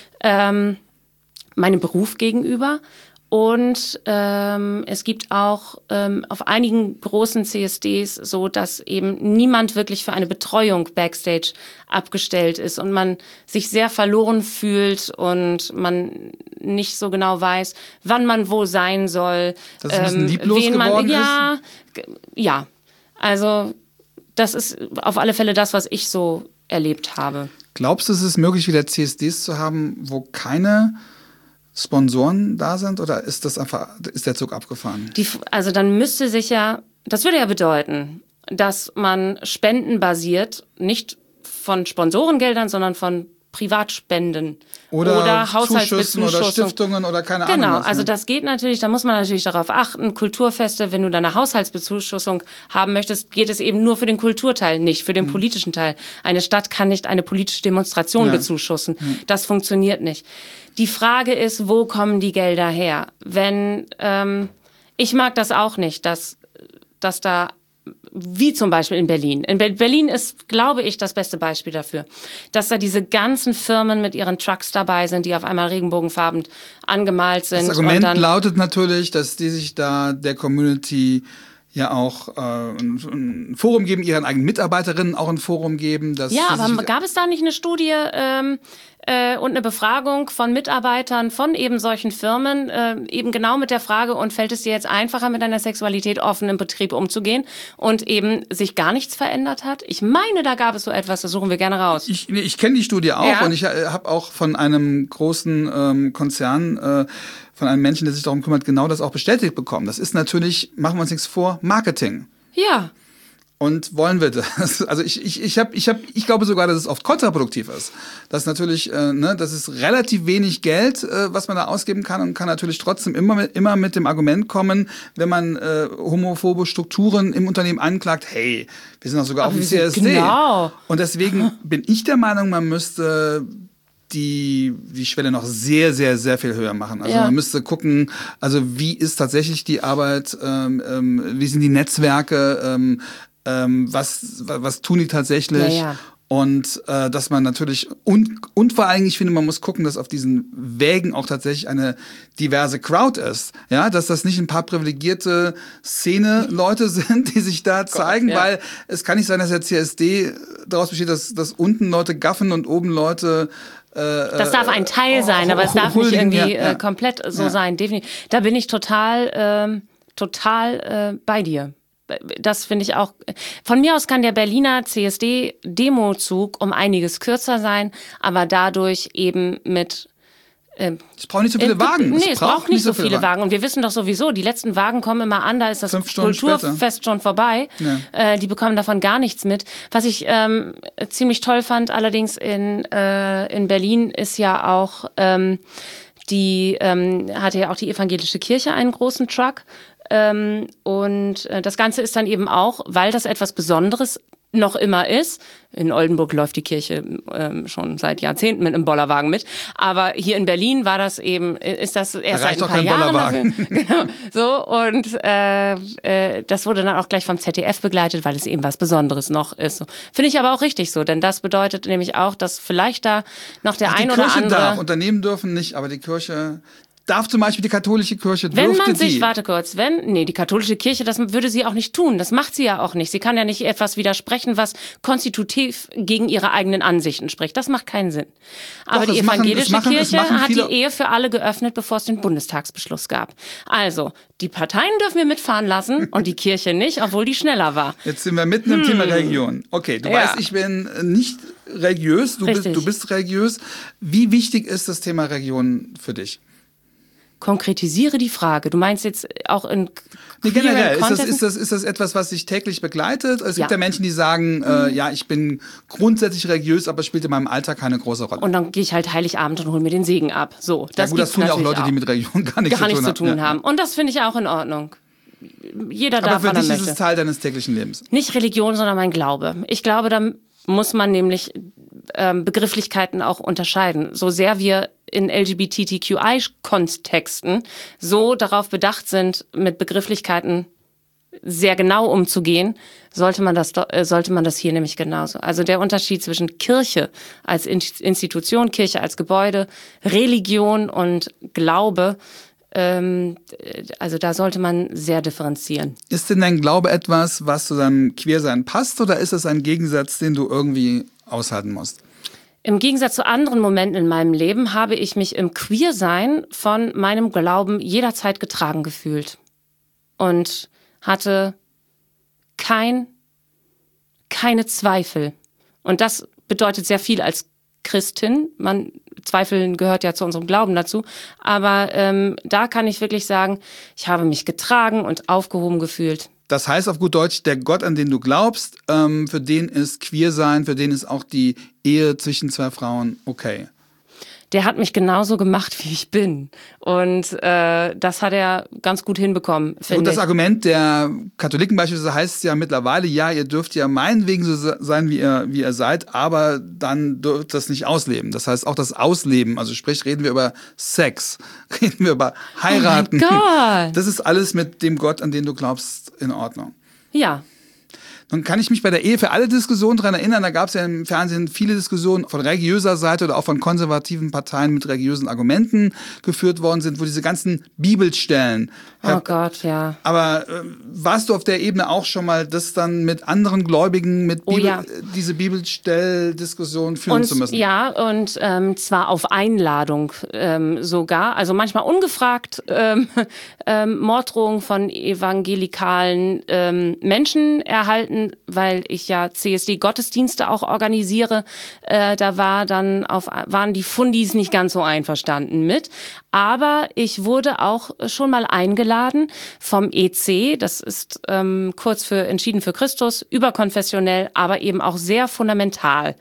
ähm, meinem Beruf gegenüber. Und ähm, es gibt auch ähm, auf einigen großen C S Ds so, dass eben niemand wirklich für eine Betreuung Backstage abgestellt ist und man sich sehr verloren fühlt und man nicht so genau weiß, wann man wo sein soll. Dass es ein bisschen lieblos wen man, geworden ja, ist? Ja, also das ist auf alle Fälle das, was ich so erlebt habe. Glaubst du, es ist möglich, wieder C S Ds zu haben, wo keine Sponsoren da sind oder ist das einfach, ist der Zug abgefahren? Die, also dann müsste sich ja, das würde ja bedeuten, dass man spendenbasiert, nicht von Sponsorengeldern, sondern von Privatspenden oder, oder Haushaltsbezuschussung oder Stiftungen oder keine Ahnung. Genau, was, also ne? das geht natürlich, da muss man natürlich darauf achten, Kulturfeste, wenn du deine Haushaltsbezuschussung haben möchtest, geht es eben nur für den Kulturteil, nicht für den mhm. politischen Teil. Eine Stadt kann nicht eine politische Demonstration ja. bezuschussen. Mhm. Das funktioniert nicht. Die Frage ist, wo kommen die Gelder her? Wenn ähm, ich mag das auch nicht, dass, dass da wie zum Beispiel in Berlin. In Be- Berlin ist, glaube ich, das beste Beispiel dafür, dass da diese ganzen Firmen mit ihren Trucks dabei sind, die auf einmal regenbogenfarben angemalt sind. Das Argument und dann lautet natürlich, dass die sich da der Community ja auch äh, ein, ein Forum geben, ihren eigenen Mitarbeiterinnen auch ein Forum geben. Dass ja, aber gab es da nicht eine Studie ähm, äh, und eine Befragung von Mitarbeitern von eben solchen Firmen, äh, eben genau mit der Frage, und fällt es dir jetzt einfacher, mit deiner Sexualität offen im Betrieb umzugehen und eben sich gar nichts verändert hat? Ich meine, da gab es so etwas, das suchen wir gerne raus. Ich, ich kenne die Studie auch ja. und ich äh, habe auch von einem großen ähm, Konzern äh, von einem Menschen, der sich darum kümmert, genau das auch bestätigt bekommen. Das ist natürlich, machen wir uns nichts vor, Marketing. Ja. Und wollen wir das? Also ich ich ich habe ich habe ich glaube sogar, dass es oft kontraproduktiv ist. Dass natürlich äh, ne, das ist relativ wenig Geld, äh, was man da ausgeben kann und kann natürlich trotzdem immer mit, immer mit dem Argument kommen, wenn man äh, homophobe Strukturen im Unternehmen anklagt, hey, wir sind doch sogar auf dem C S D. Genau. Und deswegen bin ich der Meinung, man müsste die die Schwelle noch sehr, sehr, sehr viel höher machen. Also ja. man müsste gucken, also wie ist tatsächlich die Arbeit, ähm, ähm, wie sind die Netzwerke, ähm, ähm, was, was tun die tatsächlich? Ja, ja. Und äh, dass man natürlich, und, und vor allem, ich finde, man muss gucken, dass auf diesen Wägen auch tatsächlich eine diverse Crowd ist. Ja, dass das nicht ein paar privilegierte Szene-Leute sind, die sich da zeigen, Gott, ja. weil es kann nicht sein, dass der C S D daraus besteht, dass, dass unten Leute gaffen und oben Leute Das darf ein Teil sein, aber es darf nicht irgendwie ja, ja. Äh, komplett so ja. sein. Definitiv. Da bin ich total, ähm, total äh, bei dir. Das finde ich auch. Von mir aus kann der Berliner C S D-Demozug um einiges kürzer sein, aber dadurch eben mit Ähm, es braucht nicht so viele äh, Wagen. Nee, es, es braucht, braucht nicht so viele Wagen. Wagen. Und wir wissen doch sowieso, die letzten Wagen kommen immer an, da ist das Kulturfest später. schon vorbei. Ja. Äh, die bekommen davon gar nichts mit. Was ich ähm, ziemlich toll fand, allerdings in, äh, in Berlin, ist ja auch, ähm, die ähm, hatte ja auch die evangelische Kirche einen großen Truck. Ähm, und äh, das Ganze ist dann eben auch, weil das etwas Besonderes noch immer ist. In Oldenburg läuft die Kirche ähm, schon seit Jahrzehnten mit einem Bollerwagen mit. Aber hier in Berlin war das eben, ist das erst da seit ein paar Jahren. Genau, so, und äh, äh, das wurde dann auch gleich vom Z D F begleitet, weil es eben was Besonderes noch ist. So. Finde ich aber auch richtig so, denn das bedeutet nämlich auch, dass vielleicht da noch der Ach, ein die oder Kirche andere... darf, Unternehmen dürfen nicht, aber die Kirche... darf zum Beispiel die katholische Kirche, Wenn dürfte man sich, die... warte kurz, wenn, nee, die katholische Kirche, das würde sie auch nicht tun. Das macht sie ja auch nicht. Sie kann ja nicht etwas widersprechen, was konstitutiv gegen ihre eigenen Ansichten spricht. Das macht keinen Sinn. Aber Doch, die es machen- evangelische es machen- es Kirche machen hat die viele- Ehe für alle geöffnet, bevor es den Bundestagsbeschluss gab. Also, die Parteien dürfen wir mitfahren lassen und die Kirche nicht, obwohl die schneller war. Jetzt sind wir mitten im Thema Religion. Okay, du Ja. weißt, ich bin nicht religiös, du bist, Richtig. du bist religiös. Wie wichtig ist das Thema Religion für dich? Konkretisiere die Frage. Du meinst jetzt auch in Nee, queeren generell, ist das, Kontexten? ist, das, ist das etwas, was dich täglich begleitet? Es Ja. gibt ja Menschen, die sagen, äh, ja, ich bin grundsätzlich religiös, aber spielt in meinem Alltag keine große Rolle. Und dann gehe ich halt Heiligabend und hole mir den Segen ab. So, ja das gut, das gibt's tun ja auch natürlich Leute, die mit Religion gar nichts gar zu nichts tun zu tun haben. Ja. haben. Und das finde ich auch in Ordnung. Jeder Aber darf, für wann er dich ist möchte. es Teil deines täglichen Lebens. Nicht Religion, sondern mein Glaube. Ich glaube, da muss man nämlich ähm, Begrifflichkeiten auch unterscheiden. So sehr wir in L G B T Q I-Kontexten so darauf bedacht sind, mit Begrifflichkeiten sehr genau umzugehen, sollte man das, do- äh, sollte man das hier nämlich genauso. Also der Unterschied zwischen Kirche als In- Institution, Kirche als Gebäude, Religion und Glaube, ähm, also da sollte man sehr differenzieren. Ist denn dein Glaube etwas, was zu deinem Queersein passt, oder ist es ein Gegensatz, den du irgendwie aushalten musst? Im Gegensatz zu anderen Momenten in meinem Leben habe ich mich im Queersein von meinem Glauben jederzeit getragen gefühlt und hatte kein, keine Zweifel. Und das bedeutet sehr viel als Christin. Man, Zweifeln gehört ja zu unserem Glauben dazu. Aber ähm, da kann ich wirklich sagen, ich habe mich getragen und aufgehoben gefühlt. Das heißt auf gut Deutsch, der Gott, an den du glaubst, ähm, für den ist Queersein, für den ist auch die Ehe zwischen zwei Frauen okay. Der hat mich genauso gemacht, wie ich bin. Und äh, das hat er ganz gut hinbekommen, Und finde das ich. Argument der Katholiken beispielsweise heißt ja mittlerweile, ja, ihr dürft ja meinetwegen so se- sein, wie ihr, wie ihr seid, aber dann dürft das nicht ausleben. Das heißt auch das Ausleben, also sprich, reden wir über Sex, reden wir über Heiraten. Oh mein Gott. Das ist alles mit dem Gott, an den du glaubst, in Ordnung. Ja. Nun kann ich mich bei der Ehe für alle Diskussionen daran erinnern, da gab es ja im Fernsehen viele Diskussionen von religiöser Seite oder auch von konservativen Parteien mit religiösen Argumenten geführt worden sind, wo diese ganzen Bibelstellen. Oh Gott, ja. Aber äh, warst du auf der Ebene auch schon mal, das dann mit anderen Gläubigen, mit Oh Bibel, ja. äh, diese Bibelstelldiskussion führen Und, zu müssen? ja, und ähm, zwar auf Einladung ähm, sogar, also manchmal ungefragt, ähm, ähm, Morddrohungen von evangelikalen ähm, Menschen erhalten, weil ich ja C S D-Gottesdienste auch organisiere. Äh, da war dann auf, waren die Fundis nicht ganz so einverstanden mit. Aber ich wurde auch schon mal eingeladen vom E C, das ist ähm, kurz für Entschieden für Christus, überkonfessionell, aber eben auch sehr fundamental.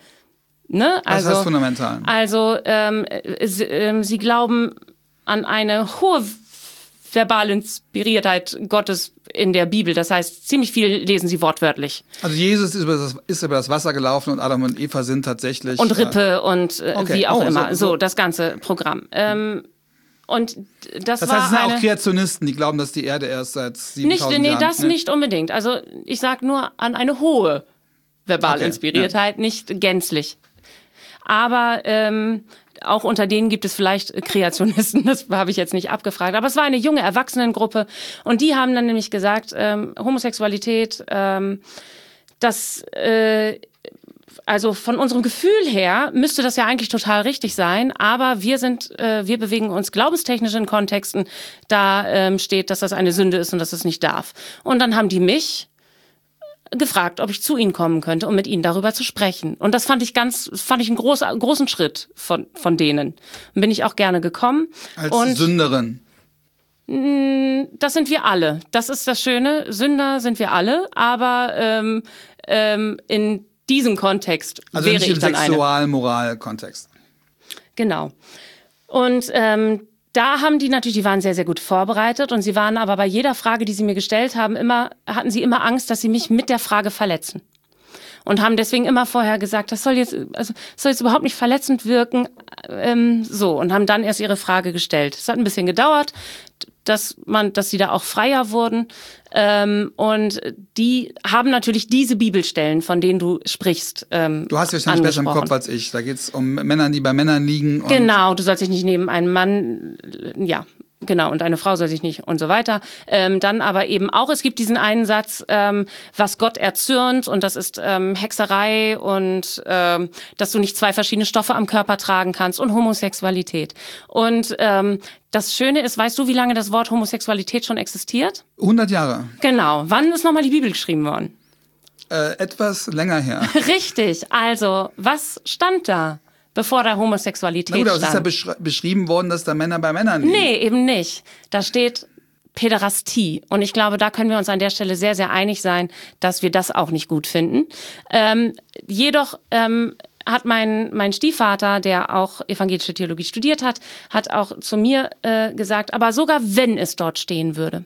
Ne? Was Also, heißt fundamental? Also ähm, sie, ähm, sie glauben an eine hohe verbale Inspiriertheit Gottes in der Bibel. Das heißt, ziemlich viel lesen sie wortwörtlich. Also Jesus ist über, das, ist über das Wasser gelaufen und Adam und Eva sind tatsächlich... Und Rippe und äh, Okay. wie auch Oh, immer. so- So, so. das ganze Programm. Ähm, und das, Das war heißt, es sind eine... auch Kreationisten, die glauben, dass die Erde erst seit Nicht, siebentausend nee, Jahren... das ne? nicht unbedingt. Also ich sag nur an eine hohe verbale Okay, Inspiriertheit, nicht gänzlich. Aber ähm, auch unter denen gibt es vielleicht Kreationisten, das habe ich jetzt nicht abgefragt. Aber es war eine junge Erwachsenengruppe und die haben dann nämlich gesagt, ähm, Homosexualität, ähm, das... Äh, Also von unserem Gefühl her müsste das ja eigentlich total richtig sein, aber wir sind, äh, wir bewegen uns glaubenstechnisch in Kontexten, da ähm, steht, dass das eine Sünde ist und dass es nicht darf. Und dann haben die mich gefragt, ob ich zu ihnen kommen könnte, um mit ihnen darüber zu sprechen. Und das fand ich ganz, fand ich einen groß, großen Schritt von von denen. Und bin ich auch gerne gekommen. Als und Sünderin. das sind wir alle. Das ist das Schöne. Sünder sind wir alle, aber ähm, ähm, in diesem Kontext Also wäre nicht ich im dann eine. Sexual-Moral-Kontext. Genau. Und ähm, da haben die natürlich, die waren sehr, sehr gut vorbereitet und sie waren aber bei jeder Frage, die sie mir gestellt haben, immer, hatten sie immer Angst, dass sie mich mit der Frage verletzen. und haben deswegen immer vorher gesagt, das soll jetzt, also das soll jetzt überhaupt nicht verletzend wirken, ähm, so, und haben dann erst ihre Frage gestellt. Es hat ein bisschen gedauert, dass man, dass sie da auch freier wurden. Ähm, und die haben natürlich diese Bibelstellen, von denen du sprichst. Ähm, du hast ja wahrscheinlich besser im Kopf als ich. Da geht es um Männer, die bei Männern liegen. Und genau, du sollst dich nicht neben einem Mann, ja, genau, und eine Frau soll sich nicht und so weiter. Ähm, dann aber eben auch, es gibt diesen einen Satz, ähm, was Gott erzürnt, und das ist ähm, Hexerei und ähm, dass du nicht zwei verschiedene Stoffe am Körper tragen kannst und Homosexualität. Und ähm, das Schöne ist, weißt du, wie lange das Wort Homosexualität schon existiert? hundert Jahre. Genau. Wann ist nochmal die Bibel geschrieben worden? Äh, etwas länger her. Richtig. Also, was stand da, bevor da Homosexualität Na gut, aber stand? es ist ja besch- beschrieben worden, dass da Männer bei Männern liegen. Nee, eben nicht. Da steht Päderastie. Und ich glaube, da können wir uns an der Stelle sehr, sehr einig sein, dass wir das auch nicht gut finden. Ähm, jedoch ähm, hat mein, mein Stiefvater, der auch evangelische Theologie studiert hat, hat auch zu mir äh, gesagt, aber sogar wenn es dort stehen würde.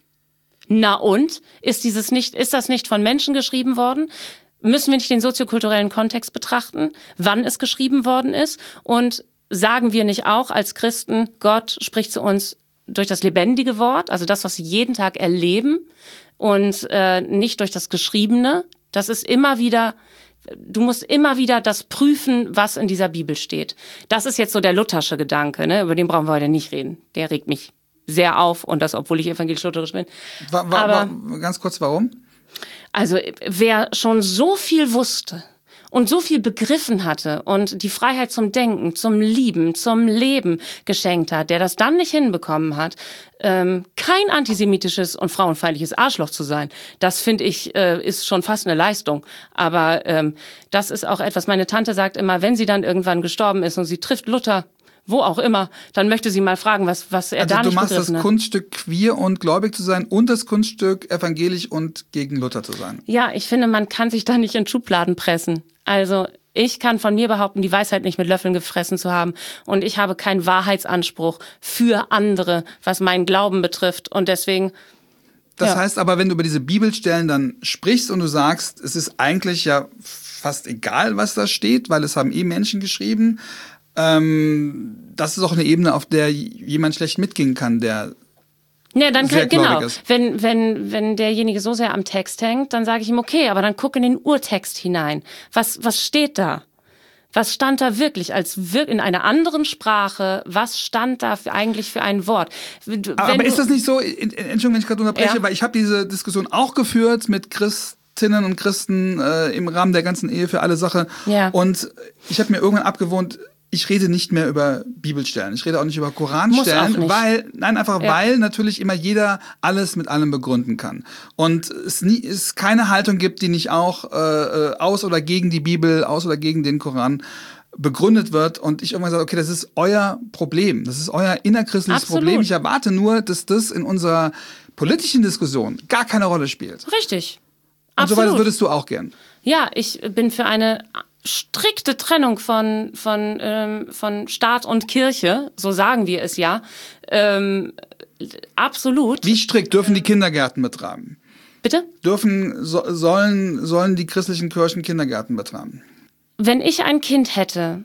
Na und? Ist dieses nicht, ist das nicht von Menschen geschrieben worden? Müssen wir nicht den soziokulturellen Kontext betrachten, wann es geschrieben worden ist? Und sagen wir nicht auch als Christen, Gott spricht zu uns durch das lebendige Wort, also das, was wir jeden Tag erleben, und äh, nicht durch das Geschriebene? Das ist immer wieder, du musst immer wieder das prüfen, was in dieser Bibel steht. Das ist jetzt so der luthersche Gedanke, ne? Über den brauchen wir heute nicht reden. Der regt mich sehr auf, und das, obwohl ich evangelisch-lutherisch bin. Wa- wa- Aber wa- ganz kurz, warum? also wer schon so viel wusste und so viel begriffen hatte und die Freiheit zum Denken, zum Lieben, zum Leben geschenkt hat, der das dann nicht hinbekommen hat, ähm, kein antisemitisches und frauenfeindliches Arschloch zu sein, das finde ich, äh, ist schon fast eine Leistung. Aber ähm, das ist auch etwas, meine Tante sagt immer, wenn sie dann irgendwann gestorben ist und sie trifft Luther, wo auch immer, dann möchte sie mal fragen, was, was er Also da du nicht machst das begriffen hat. Kunststück queer und gläubig zu sein und das Kunststück evangelisch und gegen Luther zu sein. Ja, ich finde, man kann sich da nicht in Schubladen pressen. Also ich kann von mir behaupten, die Weisheit nicht mit Löffeln gefressen zu haben. Und ich habe keinen Wahrheitsanspruch für andere, was meinen Glauben betrifft. Und deswegen... Das ja. heißt aber, wenn du über diese Bibelstellen dann sprichst und du sagst, es ist eigentlich ja fast egal, was da steht, weil es haben eh Menschen geschrieben, ähm, das ist auch eine Ebene, auf der jemand schlecht mitgehen kann, der Ja, dann sehr kann, genau. gläubig ist. Wenn, wenn, wenn derjenige so sehr am Text hängt, dann sage ich ihm, okay, aber dann guck in den Urtext hinein. Was, was steht da? Was stand da wirklich als wir in einer anderen Sprache? Was stand da für, eigentlich für ein Wort? Wenn Aber du, ist das nicht so, Entschuldigung, wenn ich gerade unterbreche, Ja. weil ich habe diese Diskussion auch geführt mit Christinnen und Christen äh, im Rahmen der ganzen Ehe für alle Sache. Ja. Und ich habe mir irgendwann abgewohnt, ich rede nicht mehr über Bibelstellen. Ich rede auch nicht über Koranstellen, Muss auch nicht. weil, nein, einfach Ja. weil natürlich immer jeder alles mit allem begründen kann. Und es nie, es keine Haltung gibt, die nicht auch äh, aus oder gegen die Bibel, aus oder gegen den Koran begründet wird. Und ich irgendwann sage, okay, das ist euer Problem. Das ist euer innerchristliches Absolut. Problem. Ich erwarte nur, dass das in unserer politischen Diskussion gar keine Rolle spielt. Richtig. Und so weiter Absolut. würdest du auch gern. Ja, ich bin für eine strikte Trennung von, von, ähm, von Staat und Kirche, so sagen wir es ja. Ähm, absolut. Wie strikt dürfen die Kindergärten betreiben? Bitte? Dürfen, so, sollen, sollen die christlichen Kirchen Kindergärten betreiben? Wenn ich ein Kind hätte,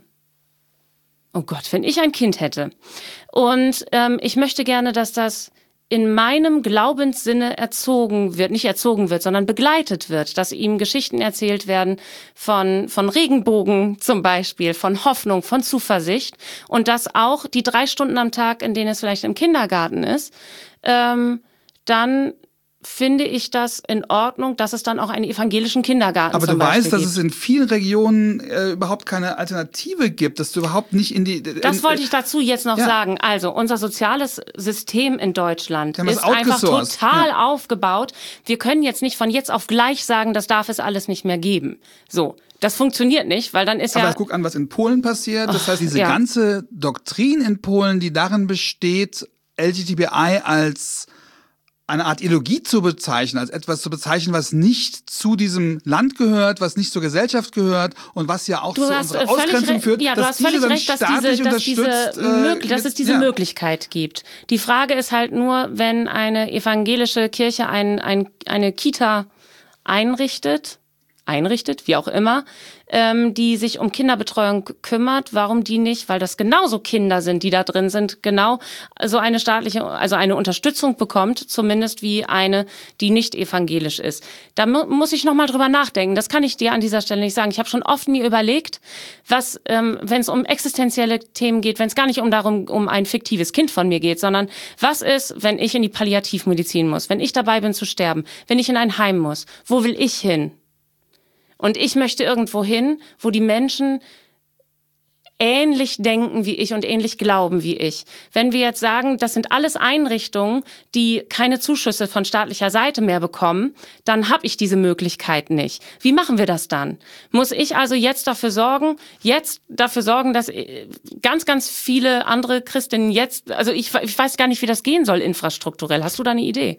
oh Gott, wenn ich ein Kind hätte und ähm, ich möchte gerne, dass das in meinem Glaubenssinne erzogen wird, nicht erzogen wird, sondern begleitet wird, dass ihm Geschichten erzählt werden von, von Regenbogen zum Beispiel, von Hoffnung, von Zuversicht, und dass auch die drei Stunden am Tag, in denen es vielleicht im Kindergarten ist, ähm, dann finde ich das in Ordnung, dass es dann auch einen evangelischen Kindergarten Aber zum du weißt, Beispiel dass gibt. es in vielen Regionen äh, überhaupt keine Alternative gibt, dass du überhaupt nicht in die... In, Das wollte ich dazu jetzt noch ja. sagen. Also unser soziales System in Deutschland Die haben das ist einfach outgesourced. total Ja. aufgebaut. Wir können jetzt nicht von jetzt auf gleich sagen, das darf es alles nicht mehr geben. So, das funktioniert nicht, weil dann ist Aber ja... guck an, was in Polen passiert. Das heißt, diese ja. ganze Doktrin in Polen, die darin besteht, L G B T I als eine Art Ideologie zu bezeichnen, als etwas zu bezeichnen, was nicht zu diesem Land gehört, was nicht zur Gesellschaft gehört und was ja auch Du zu hast unserer äh, völlig Ausgrenzung recht, führt, ja, du dass hast diese völlig dann recht, dass staatlich diese, dass diese, unterstützt, mög- äh, dass es diese ja. Möglichkeit gibt. Die Frage ist halt nur, wenn eine evangelische Kirche ein, ein, eine Kita einrichtet, einrichtet, wie auch immer, ähm, die sich um Kinderbetreuung kümmert. Warum die nicht? Weil das genauso Kinder sind, die da drin sind, genau so eine staatliche, also eine Unterstützung bekommt, zumindest wie eine, die nicht evangelisch ist. Da mu- muss ich nochmal drüber nachdenken. Das kann ich dir an dieser Stelle nicht sagen. Ich habe schon oft mir überlegt, was, ähm, wenn es um existenzielle Themen geht, wenn es gar nicht um darum, um ein fiktives Kind von mir geht, sondern was ist, wenn ich in die Palliativmedizin muss, wenn ich dabei bin zu sterben, wenn ich in ein Heim muss, wo will ich hin? Und ich möchte irgendwo hin, wo die Menschen ähnlich denken wie ich und ähnlich glauben wie ich. Wenn wir jetzt sagen, das sind alles Einrichtungen, die keine Zuschüsse von staatlicher Seite mehr bekommen, dann habe ich diese Möglichkeit nicht. Wie machen wir das dann? Muss ich also jetzt dafür sorgen, jetzt dafür sorgen, dass ganz, ganz viele andere Christinnen jetzt, also ich, ich weiß gar nicht, wie das gehen soll infrastrukturell. Hast du da eine Idee?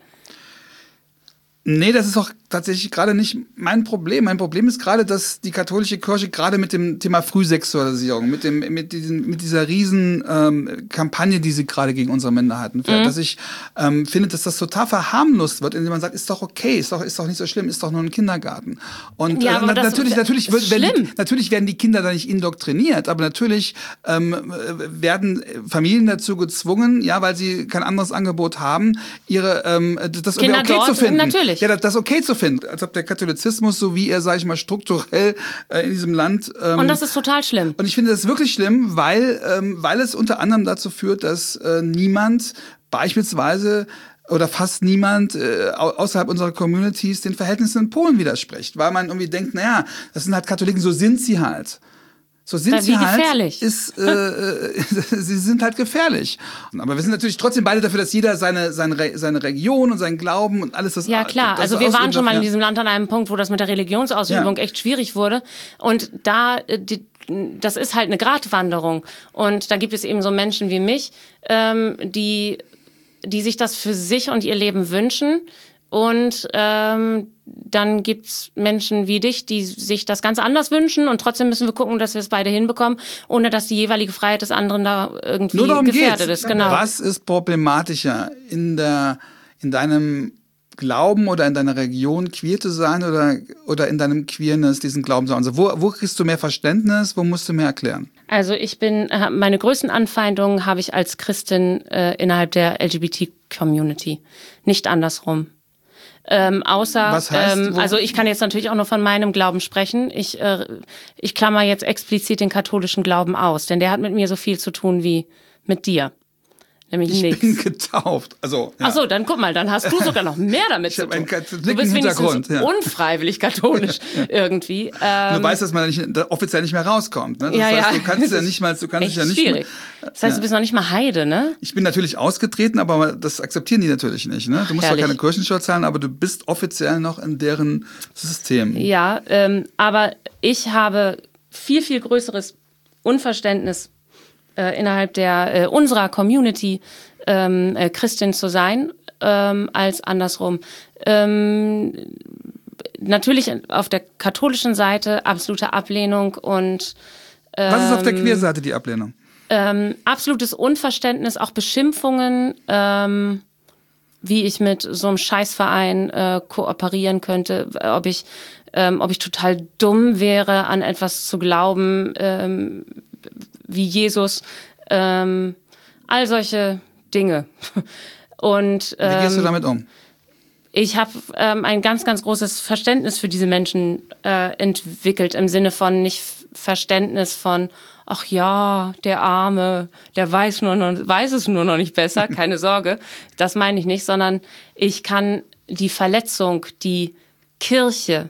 Nee, das ist auch tatsächlich gerade nicht mein Problem. Mein Problem ist gerade, dass die katholische Kirche gerade mit dem Thema Frühsexualisierung, mit dem, mit diesen, mit dieser riesen ähm, Kampagne, die sie gerade gegen unsere Minderheiten fährt, mhm. dass ich ähm, finde, dass das total verharmlost wird, indem man sagt, ist doch okay, ist doch, ist doch nicht so schlimm, ist doch nur ein Kindergarten. Und ja, äh, aber na, natürlich, das, natürlich, das werden die, natürlich werden die Kinder da nicht indoktriniert, aber natürlich ähm, werden Familien dazu gezwungen, ja, weil sie kein anderes Angebot haben, ihre ähm, das Kinder irgendwie okay dort, zu finden. Natürlich. Ja, das, das okay zu finden, als ob der Katholizismus, so wie er, sag ich mal, strukturell äh, in diesem Land... Ähm, und das ist total schlimm. Und ich finde das wirklich schlimm, weil, ähm, weil es unter anderem dazu führt, dass äh, niemand beispielsweise oder fast niemand äh, außerhalb unserer Communities den Verhältnissen in Polen widerspricht, weil man irgendwie denkt, naja, das sind halt Katholiken, so sind sie halt. So sind sie halt, gefährlich. Ist, äh, sie sind halt gefährlich. Aber wir sind natürlich trotzdem beide dafür, dass jeder seine, seine, seine Region und seinen Glauben und alles das. Ja, klar. Das also wir waren schon mal ja. in diesem Land an einem Punkt, wo das mit der Religionsausübung ja. echt schwierig wurde. Und da, die, das ist halt eine Gratwanderung. Und da gibt es eben so Menschen wie mich, ähm, die, die sich das für sich und ihr Leben wünschen. Und ähm, dann gibt's Menschen wie dich, die sich das ganz anders wünschen und trotzdem müssen wir gucken, dass wir es beide hinbekommen, ohne dass die jeweilige Freiheit des anderen da irgendwie Nur darum gefährdet geht's. ist. Genau. Was ist problematischer in der in deinem Glauben oder in deiner Region queer zu sein oder oder in deinem Queerness diesen Glauben zu haben? Also wo wo kriegst du mehr Verständnis? Wo musst du mehr erklären? Also ich bin meine größten Anfeindungen habe ich als Christin äh, innerhalb der L G B T-Community, nicht andersrum. Ähm, außer, Was heißt, ähm, also ich kann jetzt natürlich auch nur von meinem Glauben sprechen. Ich, äh, ich klammer jetzt explizit den katholischen Glauben aus, denn der hat mit mir so viel zu tun wie mit dir. Nämlich ich nichts. bin getauft. Also, ja. Ach so, dann guck mal, dann hast du sogar noch mehr damit ich zu tun. Einen du bist wenigstens ja. unfreiwillig katholisch irgendwie. Ähm, du weißt, dass man nicht, offiziell nicht mehr rauskommt. Ne? Das ja, heißt, ja. du kannst ja nicht mal, du kannst echt ja nicht schwierig. Mal, das heißt, ja. du bist noch nicht mal Heide, ne? Ich bin natürlich ausgetreten, aber das akzeptieren die natürlich nicht. Ne? Du musst Herrlich. zwar keine Kirchensteuer zahlen, aber du bist offiziell noch in deren System. Ja, ähm, aber ich habe viel, viel größeres Unverständnis äh, innerhalb der äh, unserer Community, ähm, äh, Christin zu sein, ähm, als andersrum. Ähm, natürlich auf der katholischen Seite absolute Ablehnung und ähm, Was ist auf der Queerseite die Ablehnung? Ähm, absolutes Unverständnis, auch Beschimpfungen, ähm, wie ich mit so einem Scheißverein äh, kooperieren könnte, ob ich, ähm, ob ich total dumm wäre, an etwas zu glauben, ähm, wie Jesus, ähm, all solche Dinge. Und ähm, wie gehst du damit um? Ich habe ähm, ein ganz, ganz großes Verständnis für diese Menschen äh, entwickelt, im Sinne von nicht Verständnis von, ach ja, der Arme, der weiß, nur noch, weiß es nur noch nicht besser, keine Sorge, das meine ich nicht, sondern ich kann die Verletzung, die Kirche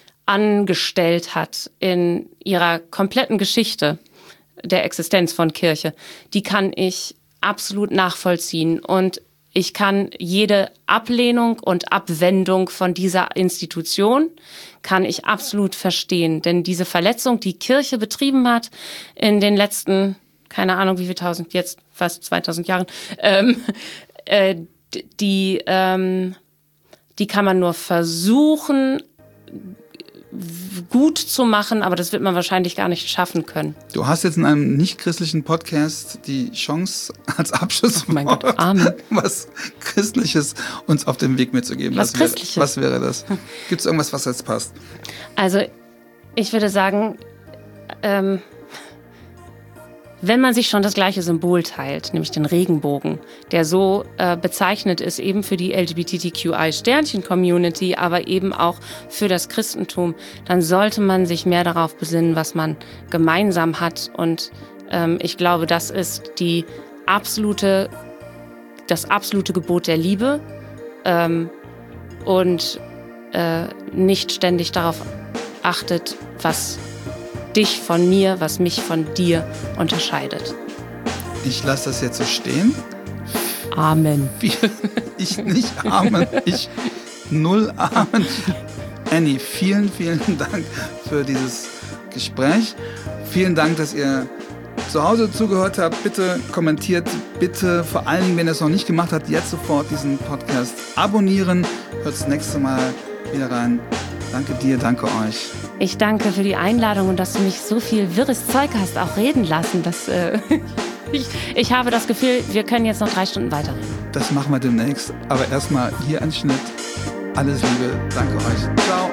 angestellt hat in ihrer kompletten Geschichte der Existenz von Kirche, die kann ich absolut nachvollziehen und ich kann jede Ablehnung und Abwendung von dieser Institution kann ich absolut verstehen. Denn diese Verletzung, die Kirche betrieben hat in den letzten, keine Ahnung wie viel tausend, jetzt fast zweitausend Jahren, ähm, äh, die, ähm, die kann man nur versuchen gut zu machen, aber das wird man wahrscheinlich gar nicht schaffen können. Du hast jetzt in einem nicht-christlichen Podcast die Chance, als Abschlusswort oh mein Gott, Amen. was Christliches uns auf den Weg mitzugeben. Was, was Christliches? Wäre, was wäre das? Gibt es irgendwas, was jetzt passt? Also ich würde sagen, ähm, wenn man sich schon das gleiche Symbol teilt, nämlich den Regenbogen, der so äh, bezeichnet ist eben für die L G B T Q I-Sternchen-Community, aber eben auch für das Christentum, dann sollte man sich mehr darauf besinnen, was man gemeinsam hat. Und ähm, ich glaube, das ist die absolute, das absolute Gebot der Liebe ähm, und äh, nicht ständig darauf achtet, was dich von mir, was mich von dir unterscheidet. Ich lasse das jetzt so stehen. Amen. Ich nicht Amen, ich null Amen. Annie, vielen, vielen Dank für dieses Gespräch. Vielen Dank, dass ihr zu Hause zugehört habt. Bitte kommentiert, bitte vor allen Dingen, wenn ihr es noch nicht gemacht habt, jetzt sofort diesen Podcast abonnieren. Hört das nächste Mal wieder rein. Danke dir, danke euch. Ich danke für die Einladung und dass du mich so viel wirres Zeug hast auch reden lassen. Das, äh, ich, ich habe das Gefühl, wir können jetzt noch drei Stunden weiterreden. Das machen wir demnächst. Aber erstmal hier ein Schnitt. Alles Liebe, danke euch. Ciao.